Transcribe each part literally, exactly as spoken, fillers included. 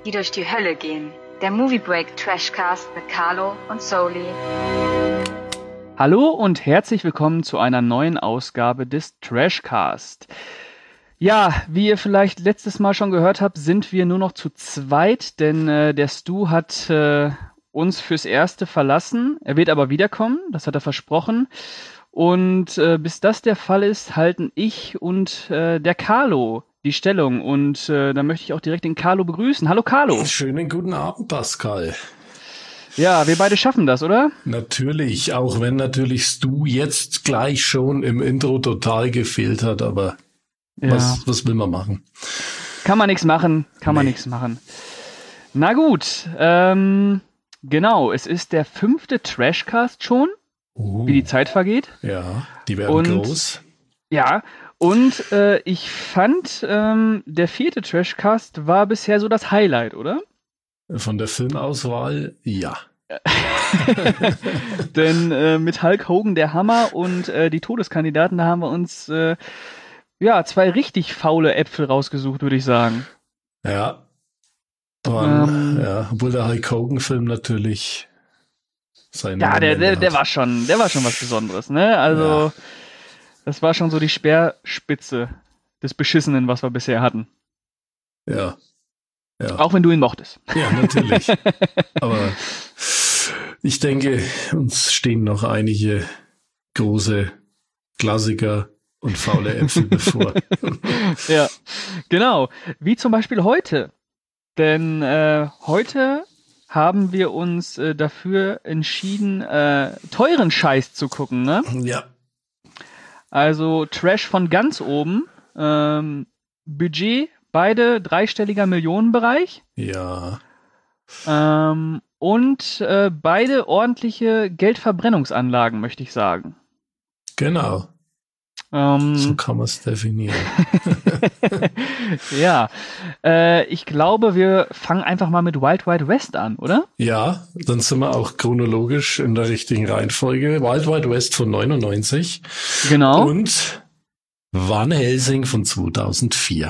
die durch die Hölle gehen. Der Movie Break Trashcast mit Carlo und Soli. Hallo und herzlich willkommen zu einer neuen Ausgabe des Trashcast. Ja, wie ihr vielleicht letztes Mal schon gehört habt, sind wir nur noch zu zweit, denn äh, der Stu hat äh, uns fürs Erste verlassen. Er wird aber wiederkommen, das hat er versprochen. Und äh, bis das der Fall ist, halten ich und äh, der Carlo die Stellung. Und äh, da möchte ich auch direkt den Carlo begrüßen. Hallo Carlo. Schönen guten Abend, Pascal. Ja, wir beide schaffen das, oder? Natürlich, auch wenn natürlich Stu jetzt gleich schon im Intro total gefehlt hat, aber ja. was, was will man machen? Kann man nichts machen, kann nee. man nichts machen. Na gut, ähm, genau, es ist der fünfte Trashcast schon, uh, wie die Zeit vergeht. Ja, die werden und, groß. Ja, und äh, ich fand, ähm, der vierte Trashcast war bisher so das Highlight, oder? Von der Filmauswahl, ja. Denn äh, mit Hulk Hogan der Hammer und äh, die Todeskandidaten, da haben wir uns äh, ja zwei richtig faule Äpfel rausgesucht, würde ich sagen. Ja. Waren, ähm, ja, obwohl der Hulk Hogan-Film natürlich seine Ja, der, der, der war schon, der war schon was Besonderes, ne? Also, ja. Das war schon so die Speerspitze des Beschissenen, was wir bisher hatten. Ja. Ja. Auch wenn du ihn mochtest. Ja, natürlich. Aber ich denke, uns stehen noch einige große Klassiker und faule Äpfel bevor. Ja, genau. Wie zum Beispiel heute. Denn äh, heute haben wir uns äh, dafür entschieden, äh, teuren Scheiß zu gucken, ne? Ja. Also Trash von ganz oben. Ähm, Budget beide dreistelliger Millionenbereich. Ja. Ähm, und äh, beide ordentliche Geldverbrennungsanlagen, möchte ich sagen. Genau. Ähm, so kann man es definieren. Ja. Äh, ich glaube, wir fangen einfach mal mit Wild Wild West an, oder? Ja, dann sind wir auch chronologisch in der richtigen Reihenfolge. Wild Wild West von neunundneunzig. Genau. Und Van Helsing von zweitausendvier.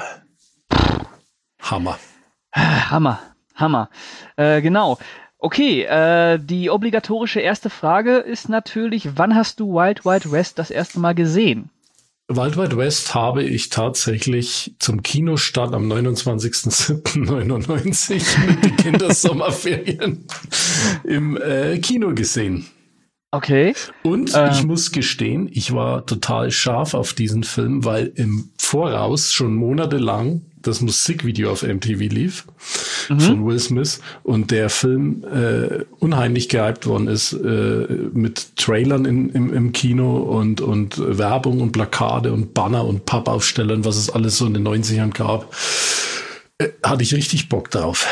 Hammer. Hammer, Hammer. Äh, genau. Okay, äh, die obligatorische erste Frage ist natürlich, wann hast du Wild Wild West das erste Mal gesehen? Wild Wild West habe ich tatsächlich zum Kinostart am neunundzwanzigsten siebten neunundneunzig mit den Kindersommerferien im äh, Kino gesehen. Okay. Und ähm. ich muss gestehen, ich war total scharf auf diesen Film, weil im Voraus schon monatelang das Musikvideo auf M T V lief, mhm. von Will Smith, und der Film äh, unheimlich gehypt worden ist äh, mit Trailern in, im, im Kino und, und Werbung und Plakate und Banner und Pappaufstellern, was es alles so in den neunzigern gab. Äh, hatte ich richtig Bock drauf.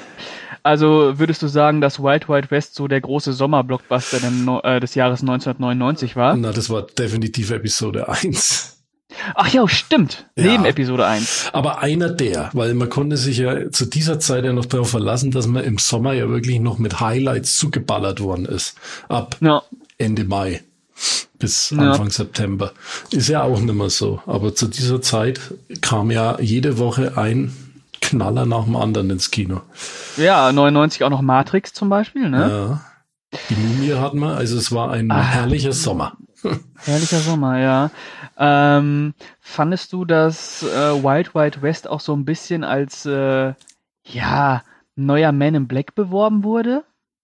Also würdest du sagen, dass Wild Wild West so der große Sommerblockbuster dem, äh, des Jahres neunzehnhundertneunundneunzig war? Na, das war definitiv Episode eins. Ach ja, stimmt. Ja, neben Episode eins. Aber einer der, weil man konnte sich ja zu dieser Zeit ja noch darauf verlassen, dass man im Sommer ja wirklich noch mit Highlights zugeballert worden ist. Ab ja. Ende Mai bis Anfang ja. September. Ist ja auch nicht mehr so. Aber zu dieser Zeit kam ja jede Woche ein Knaller nach dem anderen ins Kino. Ja, neunundneunzig auch noch Matrix zum Beispiel, ne? Ja. Die Mumie hatten wir, also es war ein Ach. herrlicher Sommer. Herrlicher Sommer, ja. Ähm, fandest du, dass äh, Wild Wild West auch so ein bisschen als äh, ja neuer Man in Black beworben wurde?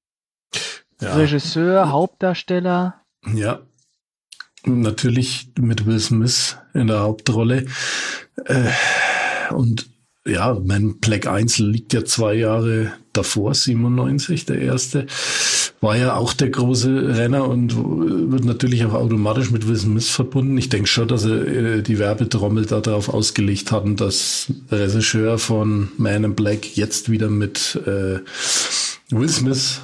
Ja. Regisseur, Hauptdarsteller? Ja, natürlich mit Will Smith in der Hauptrolle. Äh, und ja, Man Black eins liegt ja zwei Jahre davor, siebenundneunzig, der erste. War ja auch der große Renner und wird natürlich auch automatisch mit Will Smith verbunden. Ich denke schon, dass sie äh, die Werbetrommel darauf ausgelegt hatten, dass der Regisseur von Man in Black jetzt wieder mit äh, Will Smith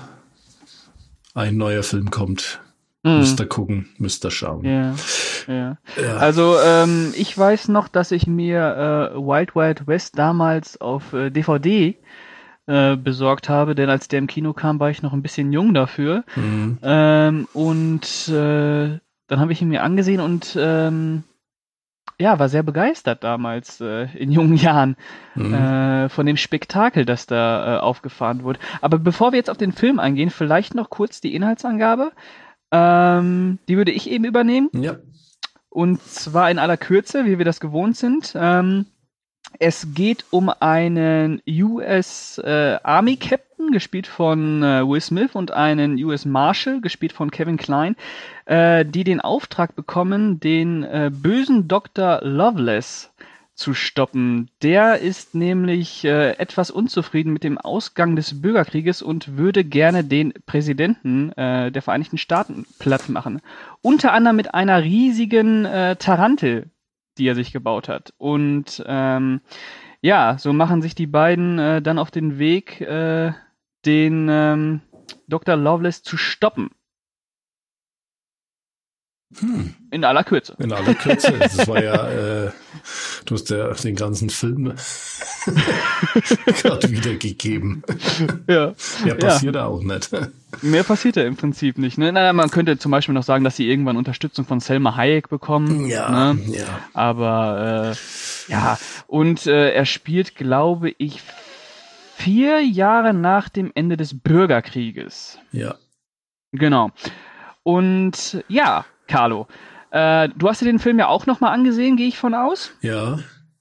ein neuer Film kommt. Mm. Müsst ihr gucken, müsst ihr schauen. Yeah, yeah. Ja. Also ähm, ich weiß noch, dass ich mir äh, Wild Wild West damals auf äh, D V D äh, besorgt habe, denn als der im Kino kam, war ich noch ein bisschen jung dafür. Mhm. Ähm, und äh, dann habe ich ihn mir angesehen und ähm, ja, war sehr begeistert damals äh, in jungen Jahren Mhm. äh, von dem Spektakel, das da äh, aufgefahren wurde. Aber bevor wir jetzt auf den Film eingehen, vielleicht noch kurz die Inhaltsangabe. Ähm, die würde ich eben übernehmen. Ja. Und zwar in aller Kürze, wie wir das gewohnt sind. Ähm, es geht um einen U S äh, Army Captain, gespielt von äh, Will Smith, und einen U S Marshal, gespielt von Kevin Kline, äh, die den Auftrag bekommen, den äh, bösen Doktor Loveless zu stoppen. Der ist nämlich äh, etwas unzufrieden mit dem Ausgang des Bürgerkrieges und würde gerne den Präsidenten äh, der Vereinigten Staaten platt machen. Unter anderem mit einer riesigen äh, Tarantel, die er sich gebaut hat. Und ähm, ja, so machen sich die beiden äh, dann auf den Weg, äh, den ähm, Doktor Loveless zu stoppen. Hm. In aller Kürze. In aller Kürze. Das war ja, äh, du hast ja den ganzen Film gerade wiedergegeben. Ja. Ja, passiert ja auch nicht. Mehr passiert ja im Prinzip nicht. Ne? Naja, man könnte zum Beispiel noch sagen, dass sie irgendwann Unterstützung von Selma Hayek bekommen. Ja, ne? ja. Aber äh, ja, und äh, er spielt, glaube ich, vier Jahre nach dem Ende des Bürgerkrieges. Ja. Genau. Und ja, Carlo, äh, du hast dir den Film ja auch nochmal angesehen, gehe ich von aus. Ja.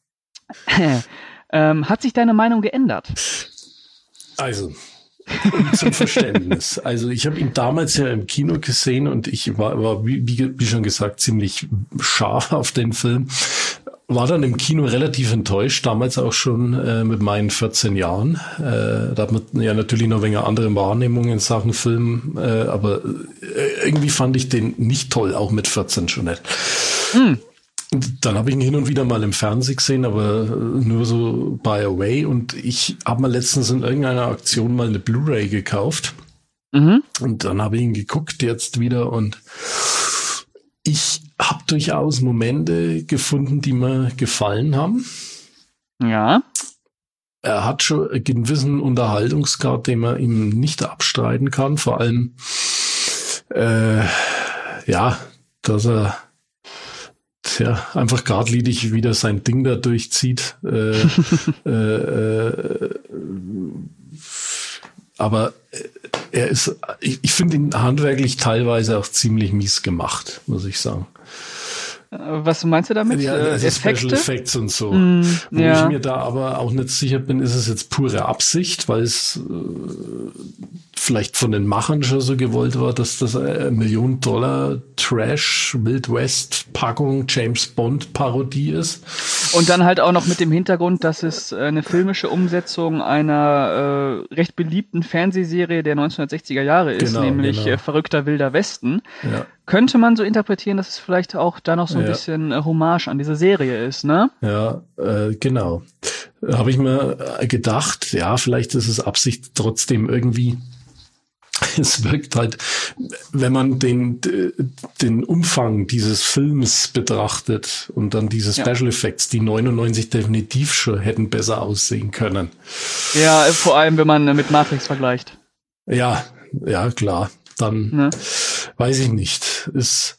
ähm, hat sich deine Meinung geändert? Also, um zum Verständnis. Also ich habe ihn damals ja im Kino gesehen und ich war, war wie, wie schon gesagt, ziemlich scharf auf den Film. War dann im Kino relativ enttäuscht, damals auch schon äh, mit meinen vierzehn Jahren. Äh, da hat man ja natürlich noch ein wenig andere Wahrnehmungen in Sachen Film, äh, aber äh, irgendwie fand ich den nicht toll, auch mit vierzehn schon nicht. Hm. Dann habe ich ihn hin und wieder mal im Fernsehen gesehen, aber nur so by away. Und ich habe mal letztens in irgendeiner Aktion mal eine Blu-ray gekauft. Mhm. Und dann habe ich ihn geguckt jetzt wieder und ich habe durchaus Momente gefunden, die mir gefallen haben. Ja. Er hat schon einen gewissen Unterhaltungsgrad, den man ihm nicht abstreiten kann. Vor allem, äh, ja, dass er ja, einfach geradlinig wieder sein Ding da durchzieht. Äh, äh, äh, aber er ist, ich, ich finde ihn handwerklich teilweise auch ziemlich mies gemacht, muss ich sagen. Was meinst du damit? Ja, also Effekte? Special Effects und so. Mm, Wo ja. ich mir da aber auch nicht sicher bin, ist es jetzt pure Absicht, weil es äh, vielleicht von den Machern schon so gewollt war, dass das eine Million Dollar Trash Wild West Packung James Bond Parodie ist. Und dann halt auch noch mit dem Hintergrund, dass es eine filmische Umsetzung einer äh, recht beliebten Fernsehserie der neunzehnhundertsechziger Jahre ist, Genau, nämlich genau. äh, Verrückter Wilder Westen. Ja. Könnte man so interpretieren, dass es vielleicht auch da noch so ein Ja. bisschen äh, Hommage an diese Serie ist, ne? Ja, äh, genau. Habe ich mir gedacht, ja, vielleicht ist es Absicht trotzdem irgendwie. Es wirkt halt, wenn man den, den Umfang dieses Films betrachtet und dann diese Ja. Special Effects, die neunundneunzig definitiv schon hätten besser aussehen können. Ja, äh, vor allem, wenn man äh, mit Matrix vergleicht. Ja, ja, klar. Dann Ne? weiß ich nicht. Ist,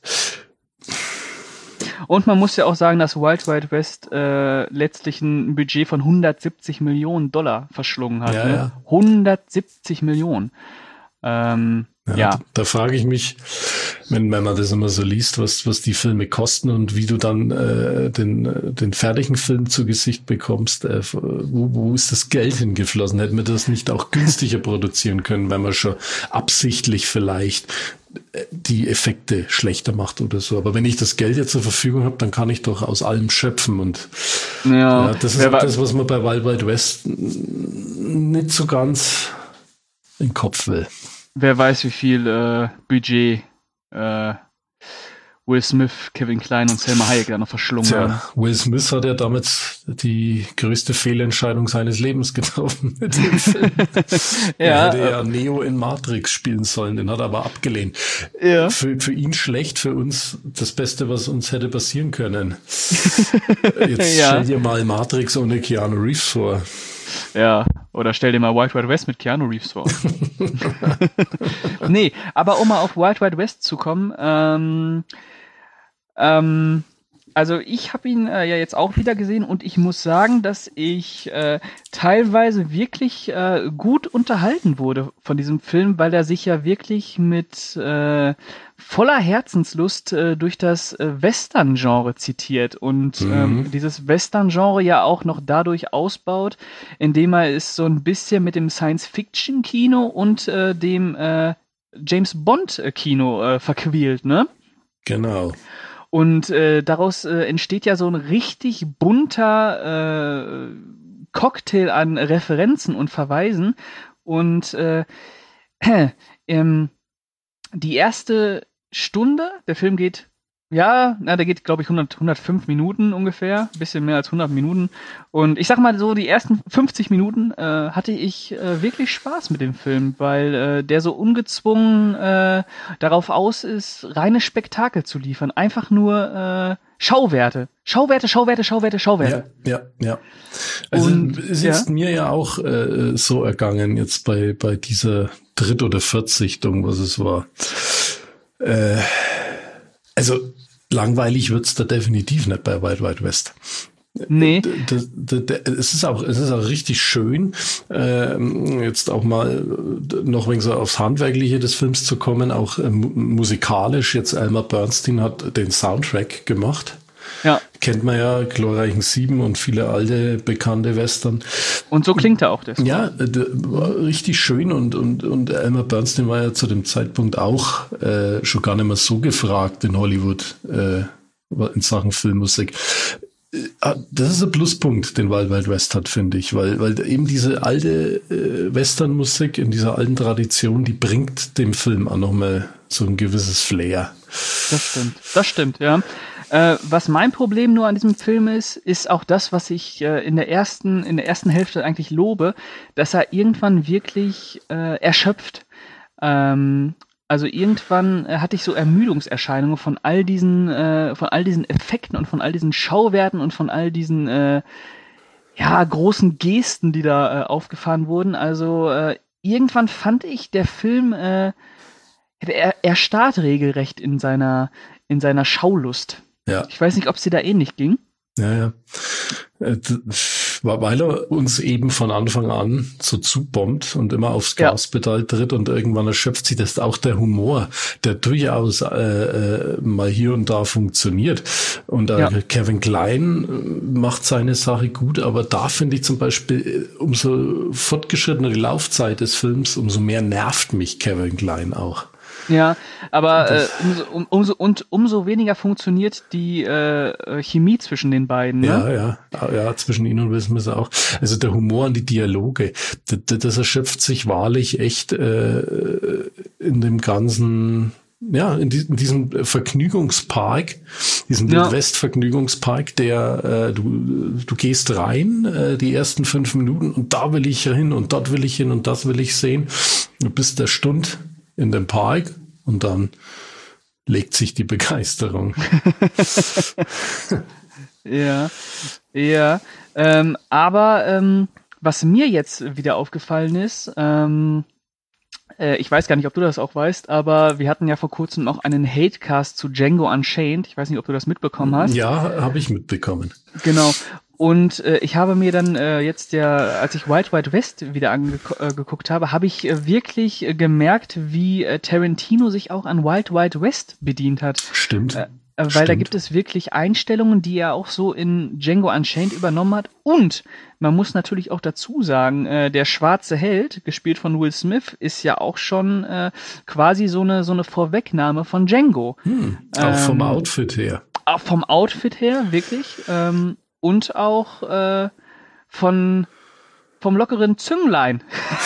Und man muss ja auch sagen, dass Wild Wild West äh, letztlich ein Budget von hundertsiebzig Millionen Dollar verschlungen hat. Ja, ne? ja. hundertsiebzig Millionen. Ähm, ja, ja. Da, da frage ich mich, wenn, wenn man das immer so liest, was, was die Filme kosten und wie du dann äh, den, äh, den fertigen Film zu Gesicht bekommst, äh, wo, wo ist das Geld hingeflossen? Hätten wir das nicht auch günstiger produzieren können, wenn man schon absichtlich vielleicht äh, die Effekte schlechter macht oder so. Aber wenn ich das Geld jetzt zur Verfügung habe, dann kann ich doch aus allem schöpfen. Und Ja, ja, das ist wer auch wa- das, was man bei Wild Wild West nicht so ganz in den Kopf will. Wer weiß, wie viel äh, Budget äh, Will Smith, Kevin Kline und Selma Hayek da noch verschlungen haben. Tja, Will Smith hat ja damals die größte Fehlentscheidung seines Lebens getroffen mit dem Film. Er Ja, hätte ja Neo in Matrix spielen sollen, den hat er aber abgelehnt. Ja. Für, für ihn schlecht, für uns das Beste, was uns hätte passieren können. Jetzt Ja. stell dir mal Matrix ohne Keanu Reeves vor. Ja, oder stell dir mal Wild Wild West mit Keanu Reeves vor. Nee, aber um mal auf Wild Wild West zu kommen, ähm, ähm, Also ich habe ihn äh, ja jetzt auch wieder gesehen und ich muss sagen, dass ich äh, teilweise wirklich äh, gut unterhalten wurde von diesem Film, weil er sich ja wirklich mit äh, voller Herzenslust äh, durch das äh, Western-Genre zitiert und Mhm. ähm, dieses Western-Genre ja auch noch dadurch ausbaut, indem er es so ein bisschen mit dem Science-Fiction-Kino und äh, dem äh, James-Bond-Kino äh, verquält, ne? Genau. Und äh, daraus äh, entsteht ja so ein richtig bunter äh, Cocktail an Referenzen und Verweisen. Und äh, ähm, die erste Stunde, der Film geht, ja, na, der geht, glaube ich, hundert, hundertfünf Minuten ungefähr, ein bisschen mehr als hundert Minuten. Und ich sag mal so, die ersten fünfzig Minuten äh, hatte ich äh, wirklich Spaß mit dem Film, weil äh, der so ungezwungen äh, darauf aus ist, reine Spektakel zu liefern. Einfach nur äh, Schauwerte. Schauwerte, Schauwerte, Schauwerte, Schauwerte. Ja, ja, ja. Also Und, ist jetzt ja. mir ja auch äh, so ergangen, jetzt bei, bei dieser Dritt- oder Viertsichtung, was es war. Äh, also langweilig wird's da definitiv nicht bei Wild Wild West. Nee. Das, das, das, es ist auch, es ist auch richtig schön, ähm, jetzt auch mal noch wegen so aufs Handwerkliche des Films zu kommen, auch ähm, musikalisch. Jetzt Elmer Bernstein hat den Soundtrack gemacht. Ja. Kennt man ja, glorreichen Sieben und viele alte bekannte Western. Und so klingt er auch das. Ja, äh, war richtig schön und, und, und Elmer Bernstein war ja zu dem Zeitpunkt auch äh, schon gar nicht mehr so gefragt in Hollywood äh, in Sachen Filmmusik. Das ist ein Pluspunkt, den Wild Wild West hat, finde ich, weil, weil eben diese alte äh, Westernmusik in dieser alten Tradition, die bringt dem Film auch nochmal so ein gewisses Flair. Das stimmt, das stimmt, ja. Äh, was mein Problem nur an diesem Film ist, ist auch das, was ich äh, in der ersten, in der ersten Hälfte eigentlich lobe, dass er irgendwann wirklich äh, erschöpft. Ähm, also irgendwann äh, hatte ich so Ermüdungserscheinungen von all diesen, äh, von all diesen Effekten und von all diesen Schauwerten und von all diesen äh, ja, großen Gesten, die da äh, aufgefahren wurden. Also äh, irgendwann fand ich, der Film äh, er, er starrt regelrecht in seiner, in seiner Schaulust. Ja. Ich weiß nicht, ob es dir da ähnlich ging. Ja, ja. Äh, Weil er uns eben von Anfang an so zubombt und immer aufs Gaspedal tritt und irgendwann erschöpft sich das auch der Humor, der durchaus äh, äh, mal hier und da funktioniert. Und äh, ja. Kevin Kline macht seine Sache gut, aber da finde ich zum Beispiel, umso fortgeschrittener die Laufzeit des Films, umso mehr nervt mich Kevin Kline auch. Ja, aber äh, umso, um, umso und umso weniger funktioniert die äh, Chemie zwischen den beiden. Ne? Ja, ja, ja, zwischen ihnen und Will Smith auch. Also der Humor und die Dialoge, das, das erschöpft sich wahrlich echt äh, in dem ganzen, ja, in, die, in diesem Vergnügungspark, diesem ja. Wildwest-Vergnügungspark, der äh, du du gehst rein äh, die ersten fünf Minuten und da will ich hin und dort will ich hin und das will ich sehen. Du bist der Stund in dem Park und dann legt sich die Begeisterung. ja, ja. Ähm, aber ähm, was mir jetzt wieder aufgefallen ist, ähm, äh, ich weiß gar nicht, ob du das auch weißt, aber wir hatten ja vor kurzem noch einen Hatecast zu Django Unchained. Ich weiß nicht, ob du das mitbekommen hast. Ja, habe ich mitbekommen. Genau. Und äh, ich habe mir dann äh, jetzt ja, als ich Wild Wild West wieder angeguckt äh, habe, habe ich äh, wirklich äh, gemerkt, wie äh, Tarantino sich auch an Wild Wild West bedient hat. Stimmt. Äh, weil Stimmt. Da gibt es wirklich Einstellungen, die er auch so in Django Unchained übernommen hat. Und man muss natürlich auch dazu sagen, äh, der schwarze Held, gespielt von Will Smith, ist ja auch schon äh, quasi so eine so eine Vorwegnahme von Django. Hm, auch ähm, vom Outfit her. Auch vom Outfit her, wirklich. Ähm, Und auch äh, von vom lockeren Zünglein.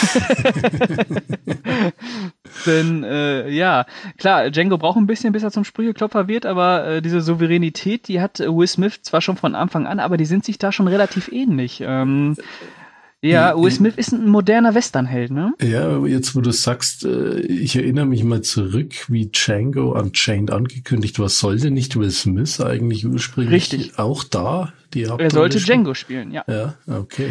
Denn äh, ja, klar, Django braucht ein bisschen, bis er zum Sprücheklopfer wird, aber äh, diese Souveränität, die hat Will Smith zwar schon von Anfang an, aber die sind sich da schon relativ ähnlich. Ähm, ja, Will Smith ist ein moderner Westernheld, ne? Ja, jetzt wo du sagst, ich erinnere mich mal zurück, wie Django Unchained angekündigt war. Sollte nicht Will Smith eigentlich ursprünglich Richtig. auch da die Er sollte Django spielen, ja. Ja, okay.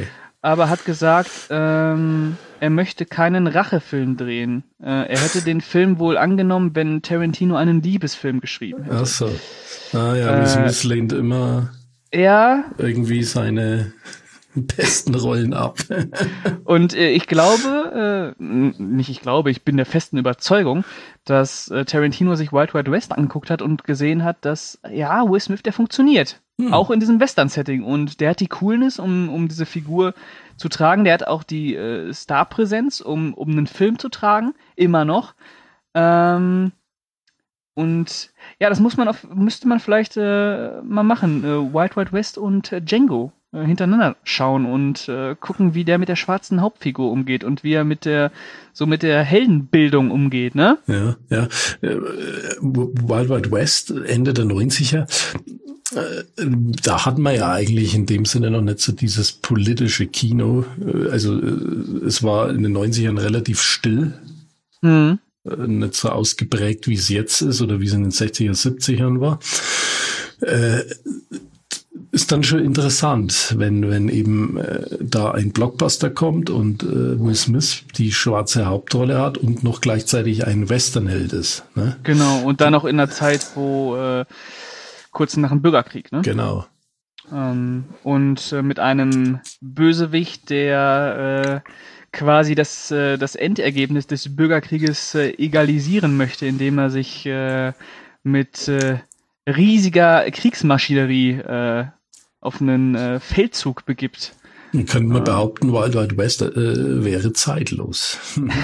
aber hat gesagt, ähm, er möchte keinen Rachefilm drehen. Äh, er hätte den Film wohl angenommen, wenn Tarantino einen Liebesfilm geschrieben hätte. Ach so. Ah ja, Will Smith äh, lehnt immer ja, irgendwie seine besten Rollen ab. Und äh, ich glaube, äh, nicht ich glaube, ich bin der festen Überzeugung, dass äh, Tarantino sich Wild Wild West angeguckt hat und gesehen hat, dass, ja, Will Smith, der funktioniert. Hm. Auch in diesem Western-Setting. Und der hat die Coolness, um, um diese Figur zu tragen. Der hat auch die äh, Starpräsenz, um, um einen Film zu tragen. Immer noch. Ähm, und ja, das muss man auf, müsste man vielleicht äh, mal machen. Äh, Wild Wild West und äh, Django hintereinander schauen und äh, gucken, wie der mit der schwarzen Hauptfigur umgeht und wie er mit der so mit der Heldenbildung umgeht, ne? Ja, ja. Wild Wild West, Ende der neunziger, äh, da hatten wir ja eigentlich in dem Sinne noch nicht so dieses politische Kino. Also äh, es war in den neunzigern relativ still. Mhm. Äh, nicht so ausgeprägt, wie es jetzt ist oder wie es in den sechziger, siebzigern war. Äh, Ist dann schon interessant, wenn wenn eben äh, da ein Blockbuster kommt und äh, Will Smith die schwarze Hauptrolle hat und noch gleichzeitig ein Westernheld ist. Ne? Genau, und dann auch in der Zeit, wo äh, kurz nach dem Bürgerkrieg, ne? Genau. Ähm, und äh, mit einem Bösewicht, der äh, quasi das äh, das Endergebnis des Bürgerkrieges äh, egalisieren möchte, indem er sich äh, mit äh, riesiger Kriegsmaschinerie äh, auf einen äh, Feldzug begibt. Dann könnte man äh, behaupten, Wild Wild West äh, wäre zeitlos.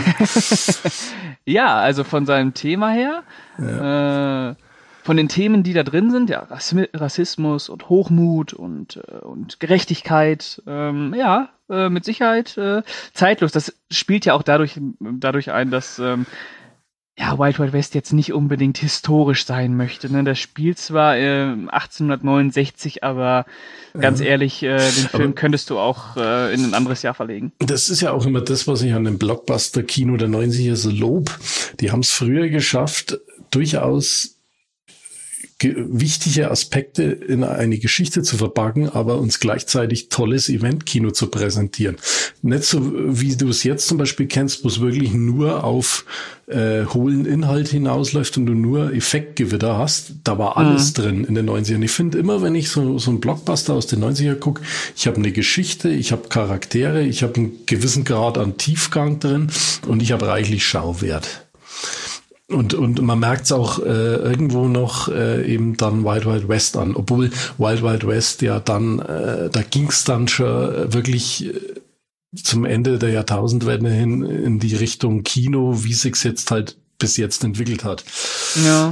Ja, also von seinem Thema her, ja. äh, von den Themen, die da drin sind, ja, Rassismus und Hochmut und, äh, und Gerechtigkeit, ähm, ja, äh, mit Sicherheit äh, zeitlos. Das spielt ja auch dadurch, dadurch ein, dass ähm, ja, Wild Wild West jetzt nicht unbedingt historisch sein möchte. Ne? Das spielt zwar äh, achtzehnhundertneunundsechzig, aber ganz ja. ehrlich, äh, den Film aber könntest du auch äh, in ein anderes Jahr verlegen. Das ist ja auch immer das, was ich an dem Blockbuster-Kino der neunziger so lob. Die haben es früher geschafft, durchaus wichtige Aspekte in eine Geschichte zu verpacken, aber uns gleichzeitig tolles Event-Kino zu präsentieren. Nicht so, wie du es jetzt zum Beispiel kennst, wo es wirklich nur auf äh, hohlen Inhalt hinausläuft und du nur Effektgewitter hast. Da war alles mhm. drin in den neunzigern. Ich finde immer, wenn ich so, so einen Blockbuster aus den neunzigern gucke, ich habe eine Geschichte, ich habe Charaktere, ich habe einen gewissen Grad an Tiefgang drin und ich habe reichlich Schauwert. Und und man merkt es auch äh, irgendwo noch äh, eben dann Wild Wild West an, obwohl Wild Wild West ja dann, äh, da ging es dann schon wirklich äh, zum Ende der Jahrtausendwende hin in die Richtung Kino, wie sich's jetzt halt bis jetzt entwickelt hat. Ja.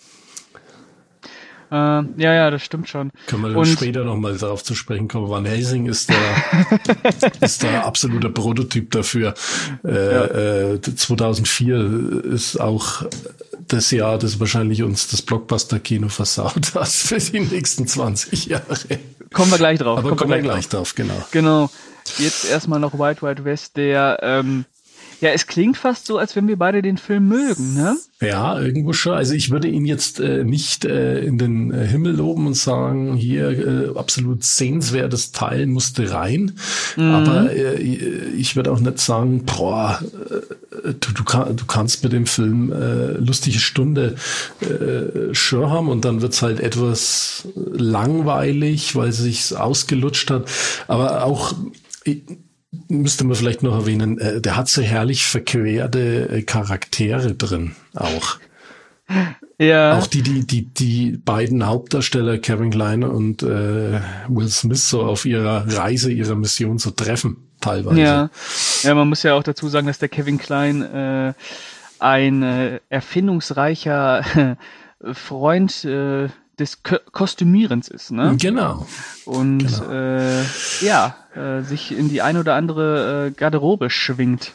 Äh, ja, ja, das stimmt schon. Können wir dann und später nochmal darauf zu sprechen kommen. Van Helsing ist der, ist der absolute Prototyp dafür. Äh, ja. äh, zweitausendvier ist auch das Jahr, das wahrscheinlich uns das Blockbuster-Kino versaut hat für die nächsten zwanzig Jahre. Kommen wir gleich drauf. Aber kommen, kommen wir gleich drauf. drauf, genau. Genau. Jetzt erstmal noch Wild Wild West, der, ähm, ja, es klingt fast so, als wenn wir beide den Film mögen, ne? Ja, irgendwo schon. Also ich würde ihn jetzt äh, nicht äh, in den äh, Himmel loben und sagen, hier äh, absolut sehenswertes Teil musste rein. Mhm. Aber äh, ich würde auch nicht sagen, boah, äh, du, du, kann, du kannst mit dem Film äh, lustige Stunde äh, schon haben und dann wird's halt etwas langweilig, weil es sich ausgelutscht hat. Aber auch ich, müsste man vielleicht noch erwähnen, äh, der hat so herrlich verquerte äh, Charaktere drin auch. Ja. Auch die, die, die, die beiden Hauptdarsteller, Kevin Kline und äh, Will Smith, so auf ihrer Reise, ihrer Mission zu treffen, teilweise. Ja. Ja, man muss ja auch dazu sagen, dass der Kevin Kline äh, ein äh, erfindungsreicher Freund äh, des Ko- Kostümierens ist, ne? Genau. Und genau. Äh, ja, äh, sich in die ein oder andere äh, Garderobe schwingt.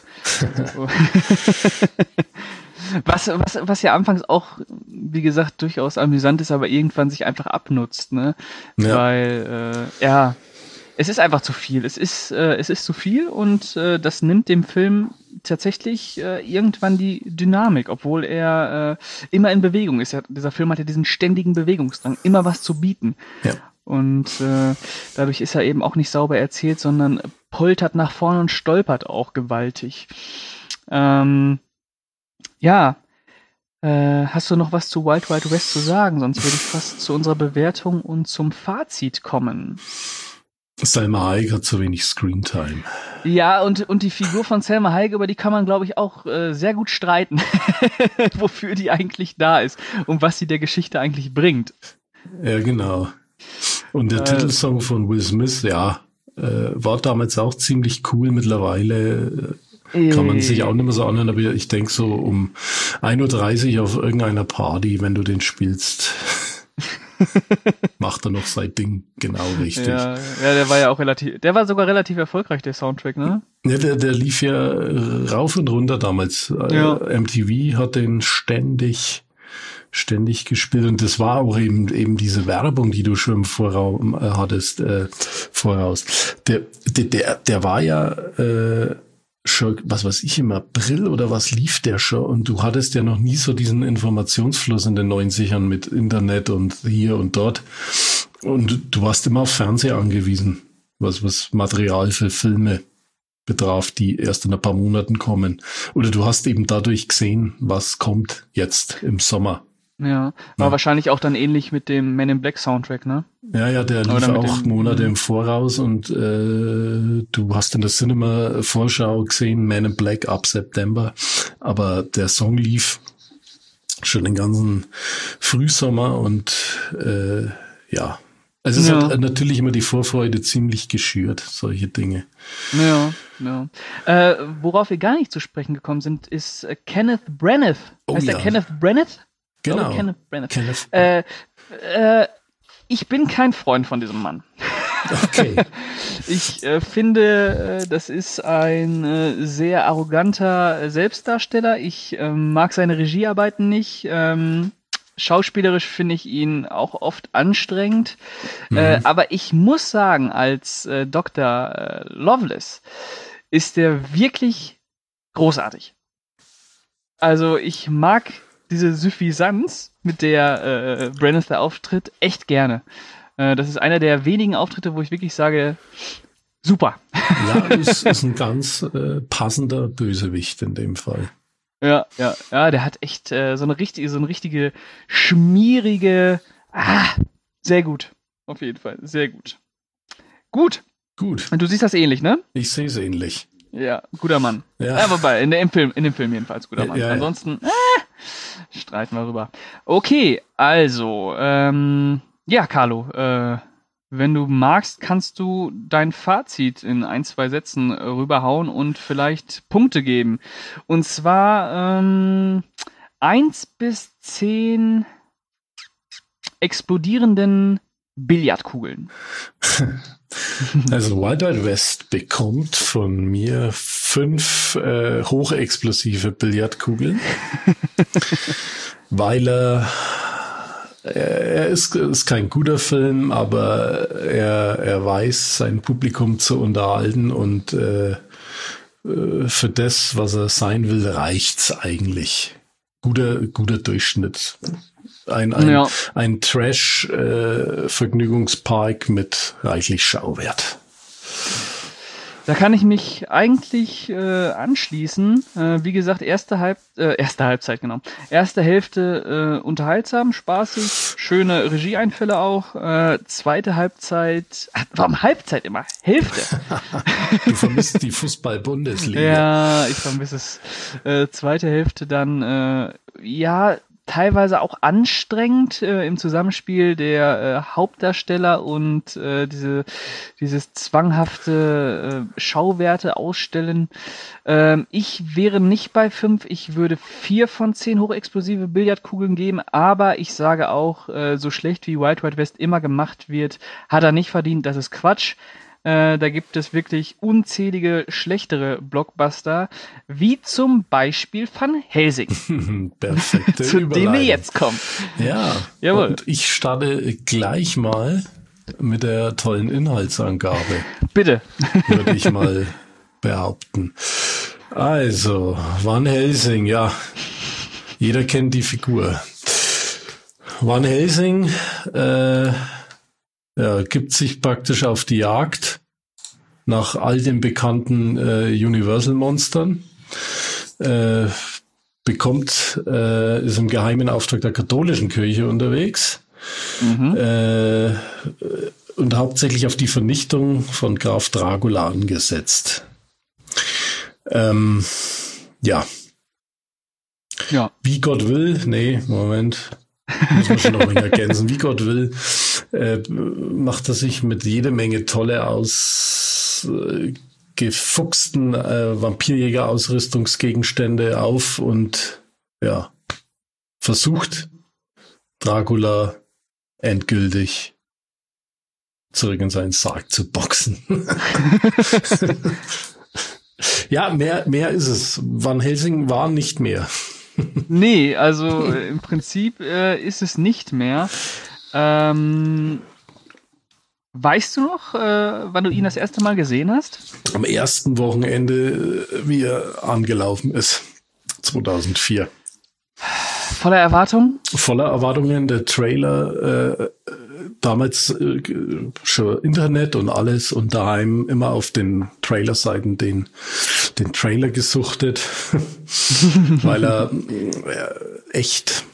was, was, was ja anfangs auch, wie gesagt, durchaus amüsant ist, aber irgendwann sich einfach abnutzt, ne? Ja. Weil, äh, ja, es ist einfach zu viel. Es ist, äh, es ist zu viel und äh, das nimmt dem Film tatsächlich äh, irgendwann die Dynamik, obwohl er äh, immer in Bewegung ist. Ja, dieser Film hat ja diesen ständigen Bewegungsdrang, immer was zu bieten. Ja. Und äh, dadurch ist er eben auch nicht sauber erzählt, sondern poltert nach vorne und stolpert auch gewaltig. Ähm, ja, äh, hast du noch was zu Wild Wild West zu sagen? Sonst würde ich fast zu unserer Bewertung und zum Fazit kommen. Salma Hayek hat zu wenig Screentime. Ja, und, und die Figur von Salma Hayek, über die kann man, glaube ich, auch äh, sehr gut streiten, wofür die eigentlich da ist und was sie der Geschichte eigentlich bringt. Ja, genau. Und der äh, Titelsong von Will Smith, ja, äh, war damals auch ziemlich cool. Mittlerweile äh, kann man sich auch nicht mehr so anhören, aber ich denke so um ein Uhr dreißig auf irgendeiner Party, wenn du den spielst, macht er noch sein Ding genau richtig. Ja, ja, der war ja auch relativ, der war sogar relativ erfolgreich, der Soundtrack, ne? Ja, der, der lief ja rauf und runter damals. Ja. M T V hat den ständig, ständig gespielt und das war auch eben, eben diese Werbung, die du schon im Voraus äh, hattest, äh, voraus. Der, der, der, der war ja, äh, schon, was weiß ich, im April oder was lief der schon und du hattest ja noch nie so diesen Informationsfluss in den neunzigern mit Internet und hier und dort und du warst immer auf Fernseher angewiesen, was, was Material für Filme betraf, die erst in ein paar Monaten kommen. Oder du hast eben dadurch gesehen, was kommt jetzt im Sommer. Ja, war ja. wahrscheinlich auch dann ähnlich mit dem Men in Black Soundtrack, ne? Ja, ja, der lief auch Monate im Voraus und äh, du hast in der Cinema-Vorschau gesehen, Men in Black ab September, aber der Song lief schon den ganzen Frühsommer und äh, ja, also es ja. hat natürlich immer die Vorfreude ziemlich geschürt, solche Dinge. Ja, ja. Äh, worauf wir gar nicht zu sprechen gekommen sind, ist äh, Kenneth Branagh. Oh, heißt ja. der Kenneth Branagh? Genau. Oh, Kenneth Branagh. Kenneth. Äh, äh, ich bin kein Freund von diesem Mann. Okay. Ich äh, finde, äh, das ist ein äh, sehr arroganter Selbstdarsteller. Ich äh, mag seine Regiearbeiten nicht. Ähm, schauspielerisch finde ich ihn auch oft anstrengend. Mhm. Äh, aber ich muss sagen, als äh, Doktor äh, Loveless ist der wirklich großartig. Also ich mag diese Suffisanz, mit der äh, Branagh da auftritt, echt gerne. Äh, das ist einer der wenigen Auftritte, wo ich wirklich sage, super. Ja, ist, ist ein ganz äh, passender Bösewicht in dem Fall. Ja, ja, ja, der hat echt äh, so eine richtige, so eine richtige schmierige, ah, sehr gut. Auf jeden Fall, sehr gut. Gut. Gut. Und du siehst das ähnlich, ne? Ich sehe es ähnlich. Ja, guter Mann. Ja. Ja, wobei, in, der, im Film, in dem Film jedenfalls guter Mann. Ja, ja. Ansonsten, äh, streiten wir rüber. Okay, also, ähm, ja, Carlo, äh, wenn du magst, kannst du dein Fazit in ein, zwei Sätzen rüberhauen und vielleicht Punkte geben. Und zwar ähm, eins bis zehn explodierenden Billardkugeln. Also Wild Wild West bekommt von mir fünf äh, hochexplosive Billardkugeln, weil er er ist, ist kein guter Film, aber er er weiß, sein Publikum zu unterhalten und äh, für das, was er sein will, reicht's eigentlich. Guter guter Durchschnitt. Ein, ein, ja. ein Trash-Vergnügungspark äh, mit reichlich Schauwert. Da kann ich mich eigentlich äh, anschließen. Äh, wie gesagt, erste, Halb äh, erste Halbzeit, genau. Erste Hälfte äh, unterhaltsam, spaßig, schöne Regieeinfälle auch. Äh, zweite Halbzeit, ach, warum Halbzeit immer? Hälfte. Du vermisst die Fußball-Bundesliga. Ja, ich vermisse es. Äh, zweite Hälfte dann, äh, ja, teilweise auch anstrengend äh, im Zusammenspiel der äh, Hauptdarsteller und äh, diese dieses zwanghafte äh, Schauwerte ausstellen. Ähm, ich wäre nicht bei fünf, ich würde vier von zehn hochexplosive Billardkugeln geben, aber ich sage auch, äh, so schlecht wie Wild Wild West immer gemacht wird, hat er nicht verdient, das ist Quatsch. Äh, da gibt es wirklich unzählige schlechtere Blockbuster, wie zum Beispiel Van Helsing. Perfekte zu dem wir jetzt kommen. Ja, jawohl. Und ich starte gleich mal mit der tollen Inhaltsangabe. Bitte. Würde ich mal behaupten. Also, Van Helsing, ja, jeder kennt die Figur. Van Helsing, äh, ja, gibt sich praktisch auf die Jagd nach all den bekannten äh, Universal-Monstern. Äh, bekommt, äh, ist im geheimen Auftrag der katholischen Kirche unterwegs. Mhm. Äh, und hauptsächlich auf die Vernichtung von Graf Dracula angesetzt. Ähm, ja. Ja. Wie Gott will, nee, Moment, muss man schon noch mal ergänzen. Wie Gott will, äh, macht er sich mit jede Menge tolle aus äh, gefuchsten äh, Vampirjäger-Ausrüstungsgegenstände auf und ja, versucht Dracula endgültig zurück in seinen Sarg zu boxen. Ja, mehr, mehr ist es. Van Helsing war nicht mehr. Nee, also äh, im Prinzip äh, ist es nicht mehr. Ähm, weißt du noch, äh, wann du ihn das erste Mal gesehen hast? Am ersten Wochenende, wie er angelaufen ist. zweitausendvier. Voller Erwartung? Voller Erwartungen. Der Trailer, äh, damals äh, schon Internet und alles und daheim immer auf den Trailerseiten den, den Trailer gesuchtet, weil er äh, echt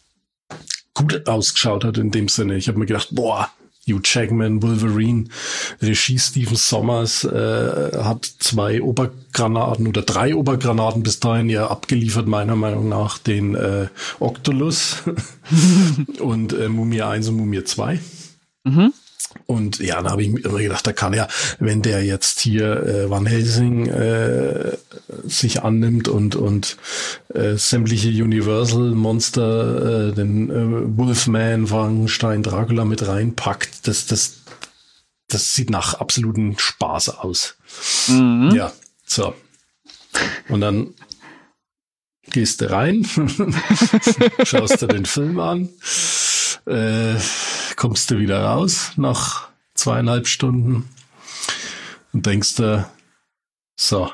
gut ausgeschaut hat in dem Sinne. Ich habe mir gedacht, boah, Hugh Jackman, Wolverine, Regie Stephen Sommers, äh, hat zwei Obergranaten oder drei Obergranaten bis dahin ja abgeliefert, meiner Meinung nach, den äh, Octolus und äh, Mumie eins und Mumie zwei. Mhm. Und ja, da habe ich mir immer gedacht, da kann ja, wenn der jetzt hier äh, Van Helsing äh, sich annimmt und und äh, sämtliche Universal-Monster, äh, den äh, Wolfman, Frankenstein, Dracula mit reinpackt, das das das sieht nach absoluten Spaß aus. Mhm. Ja, so. Und dann gehst du rein, schaust dir den Film an, äh, kommst du wieder raus nach zweieinhalb Stunden und denkst dir, so,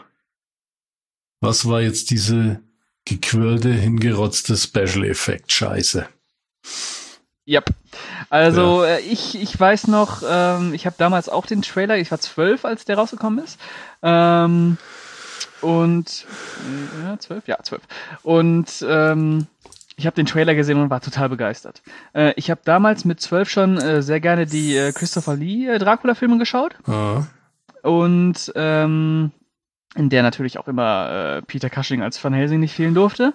was war jetzt diese gequirlte, hingerotzte Special Effect Scheiße? Yep. Also ja. ich, ich weiß noch, ähm, ich habe damals auch den Trailer, ich war zwölf, als der rausgekommen ist. Ähm, und ja, zwölf? Ja, zwölf. Und ähm, ich habe den Trailer gesehen und war total begeistert. Äh, ich habe damals mit zwölf schon äh, sehr gerne die äh, Christopher Lee äh, Dracula-Filme geschaut. Ah. Und ähm, in der natürlich auch immer äh, Peter Cushing als Van Helsing nicht fehlen durfte.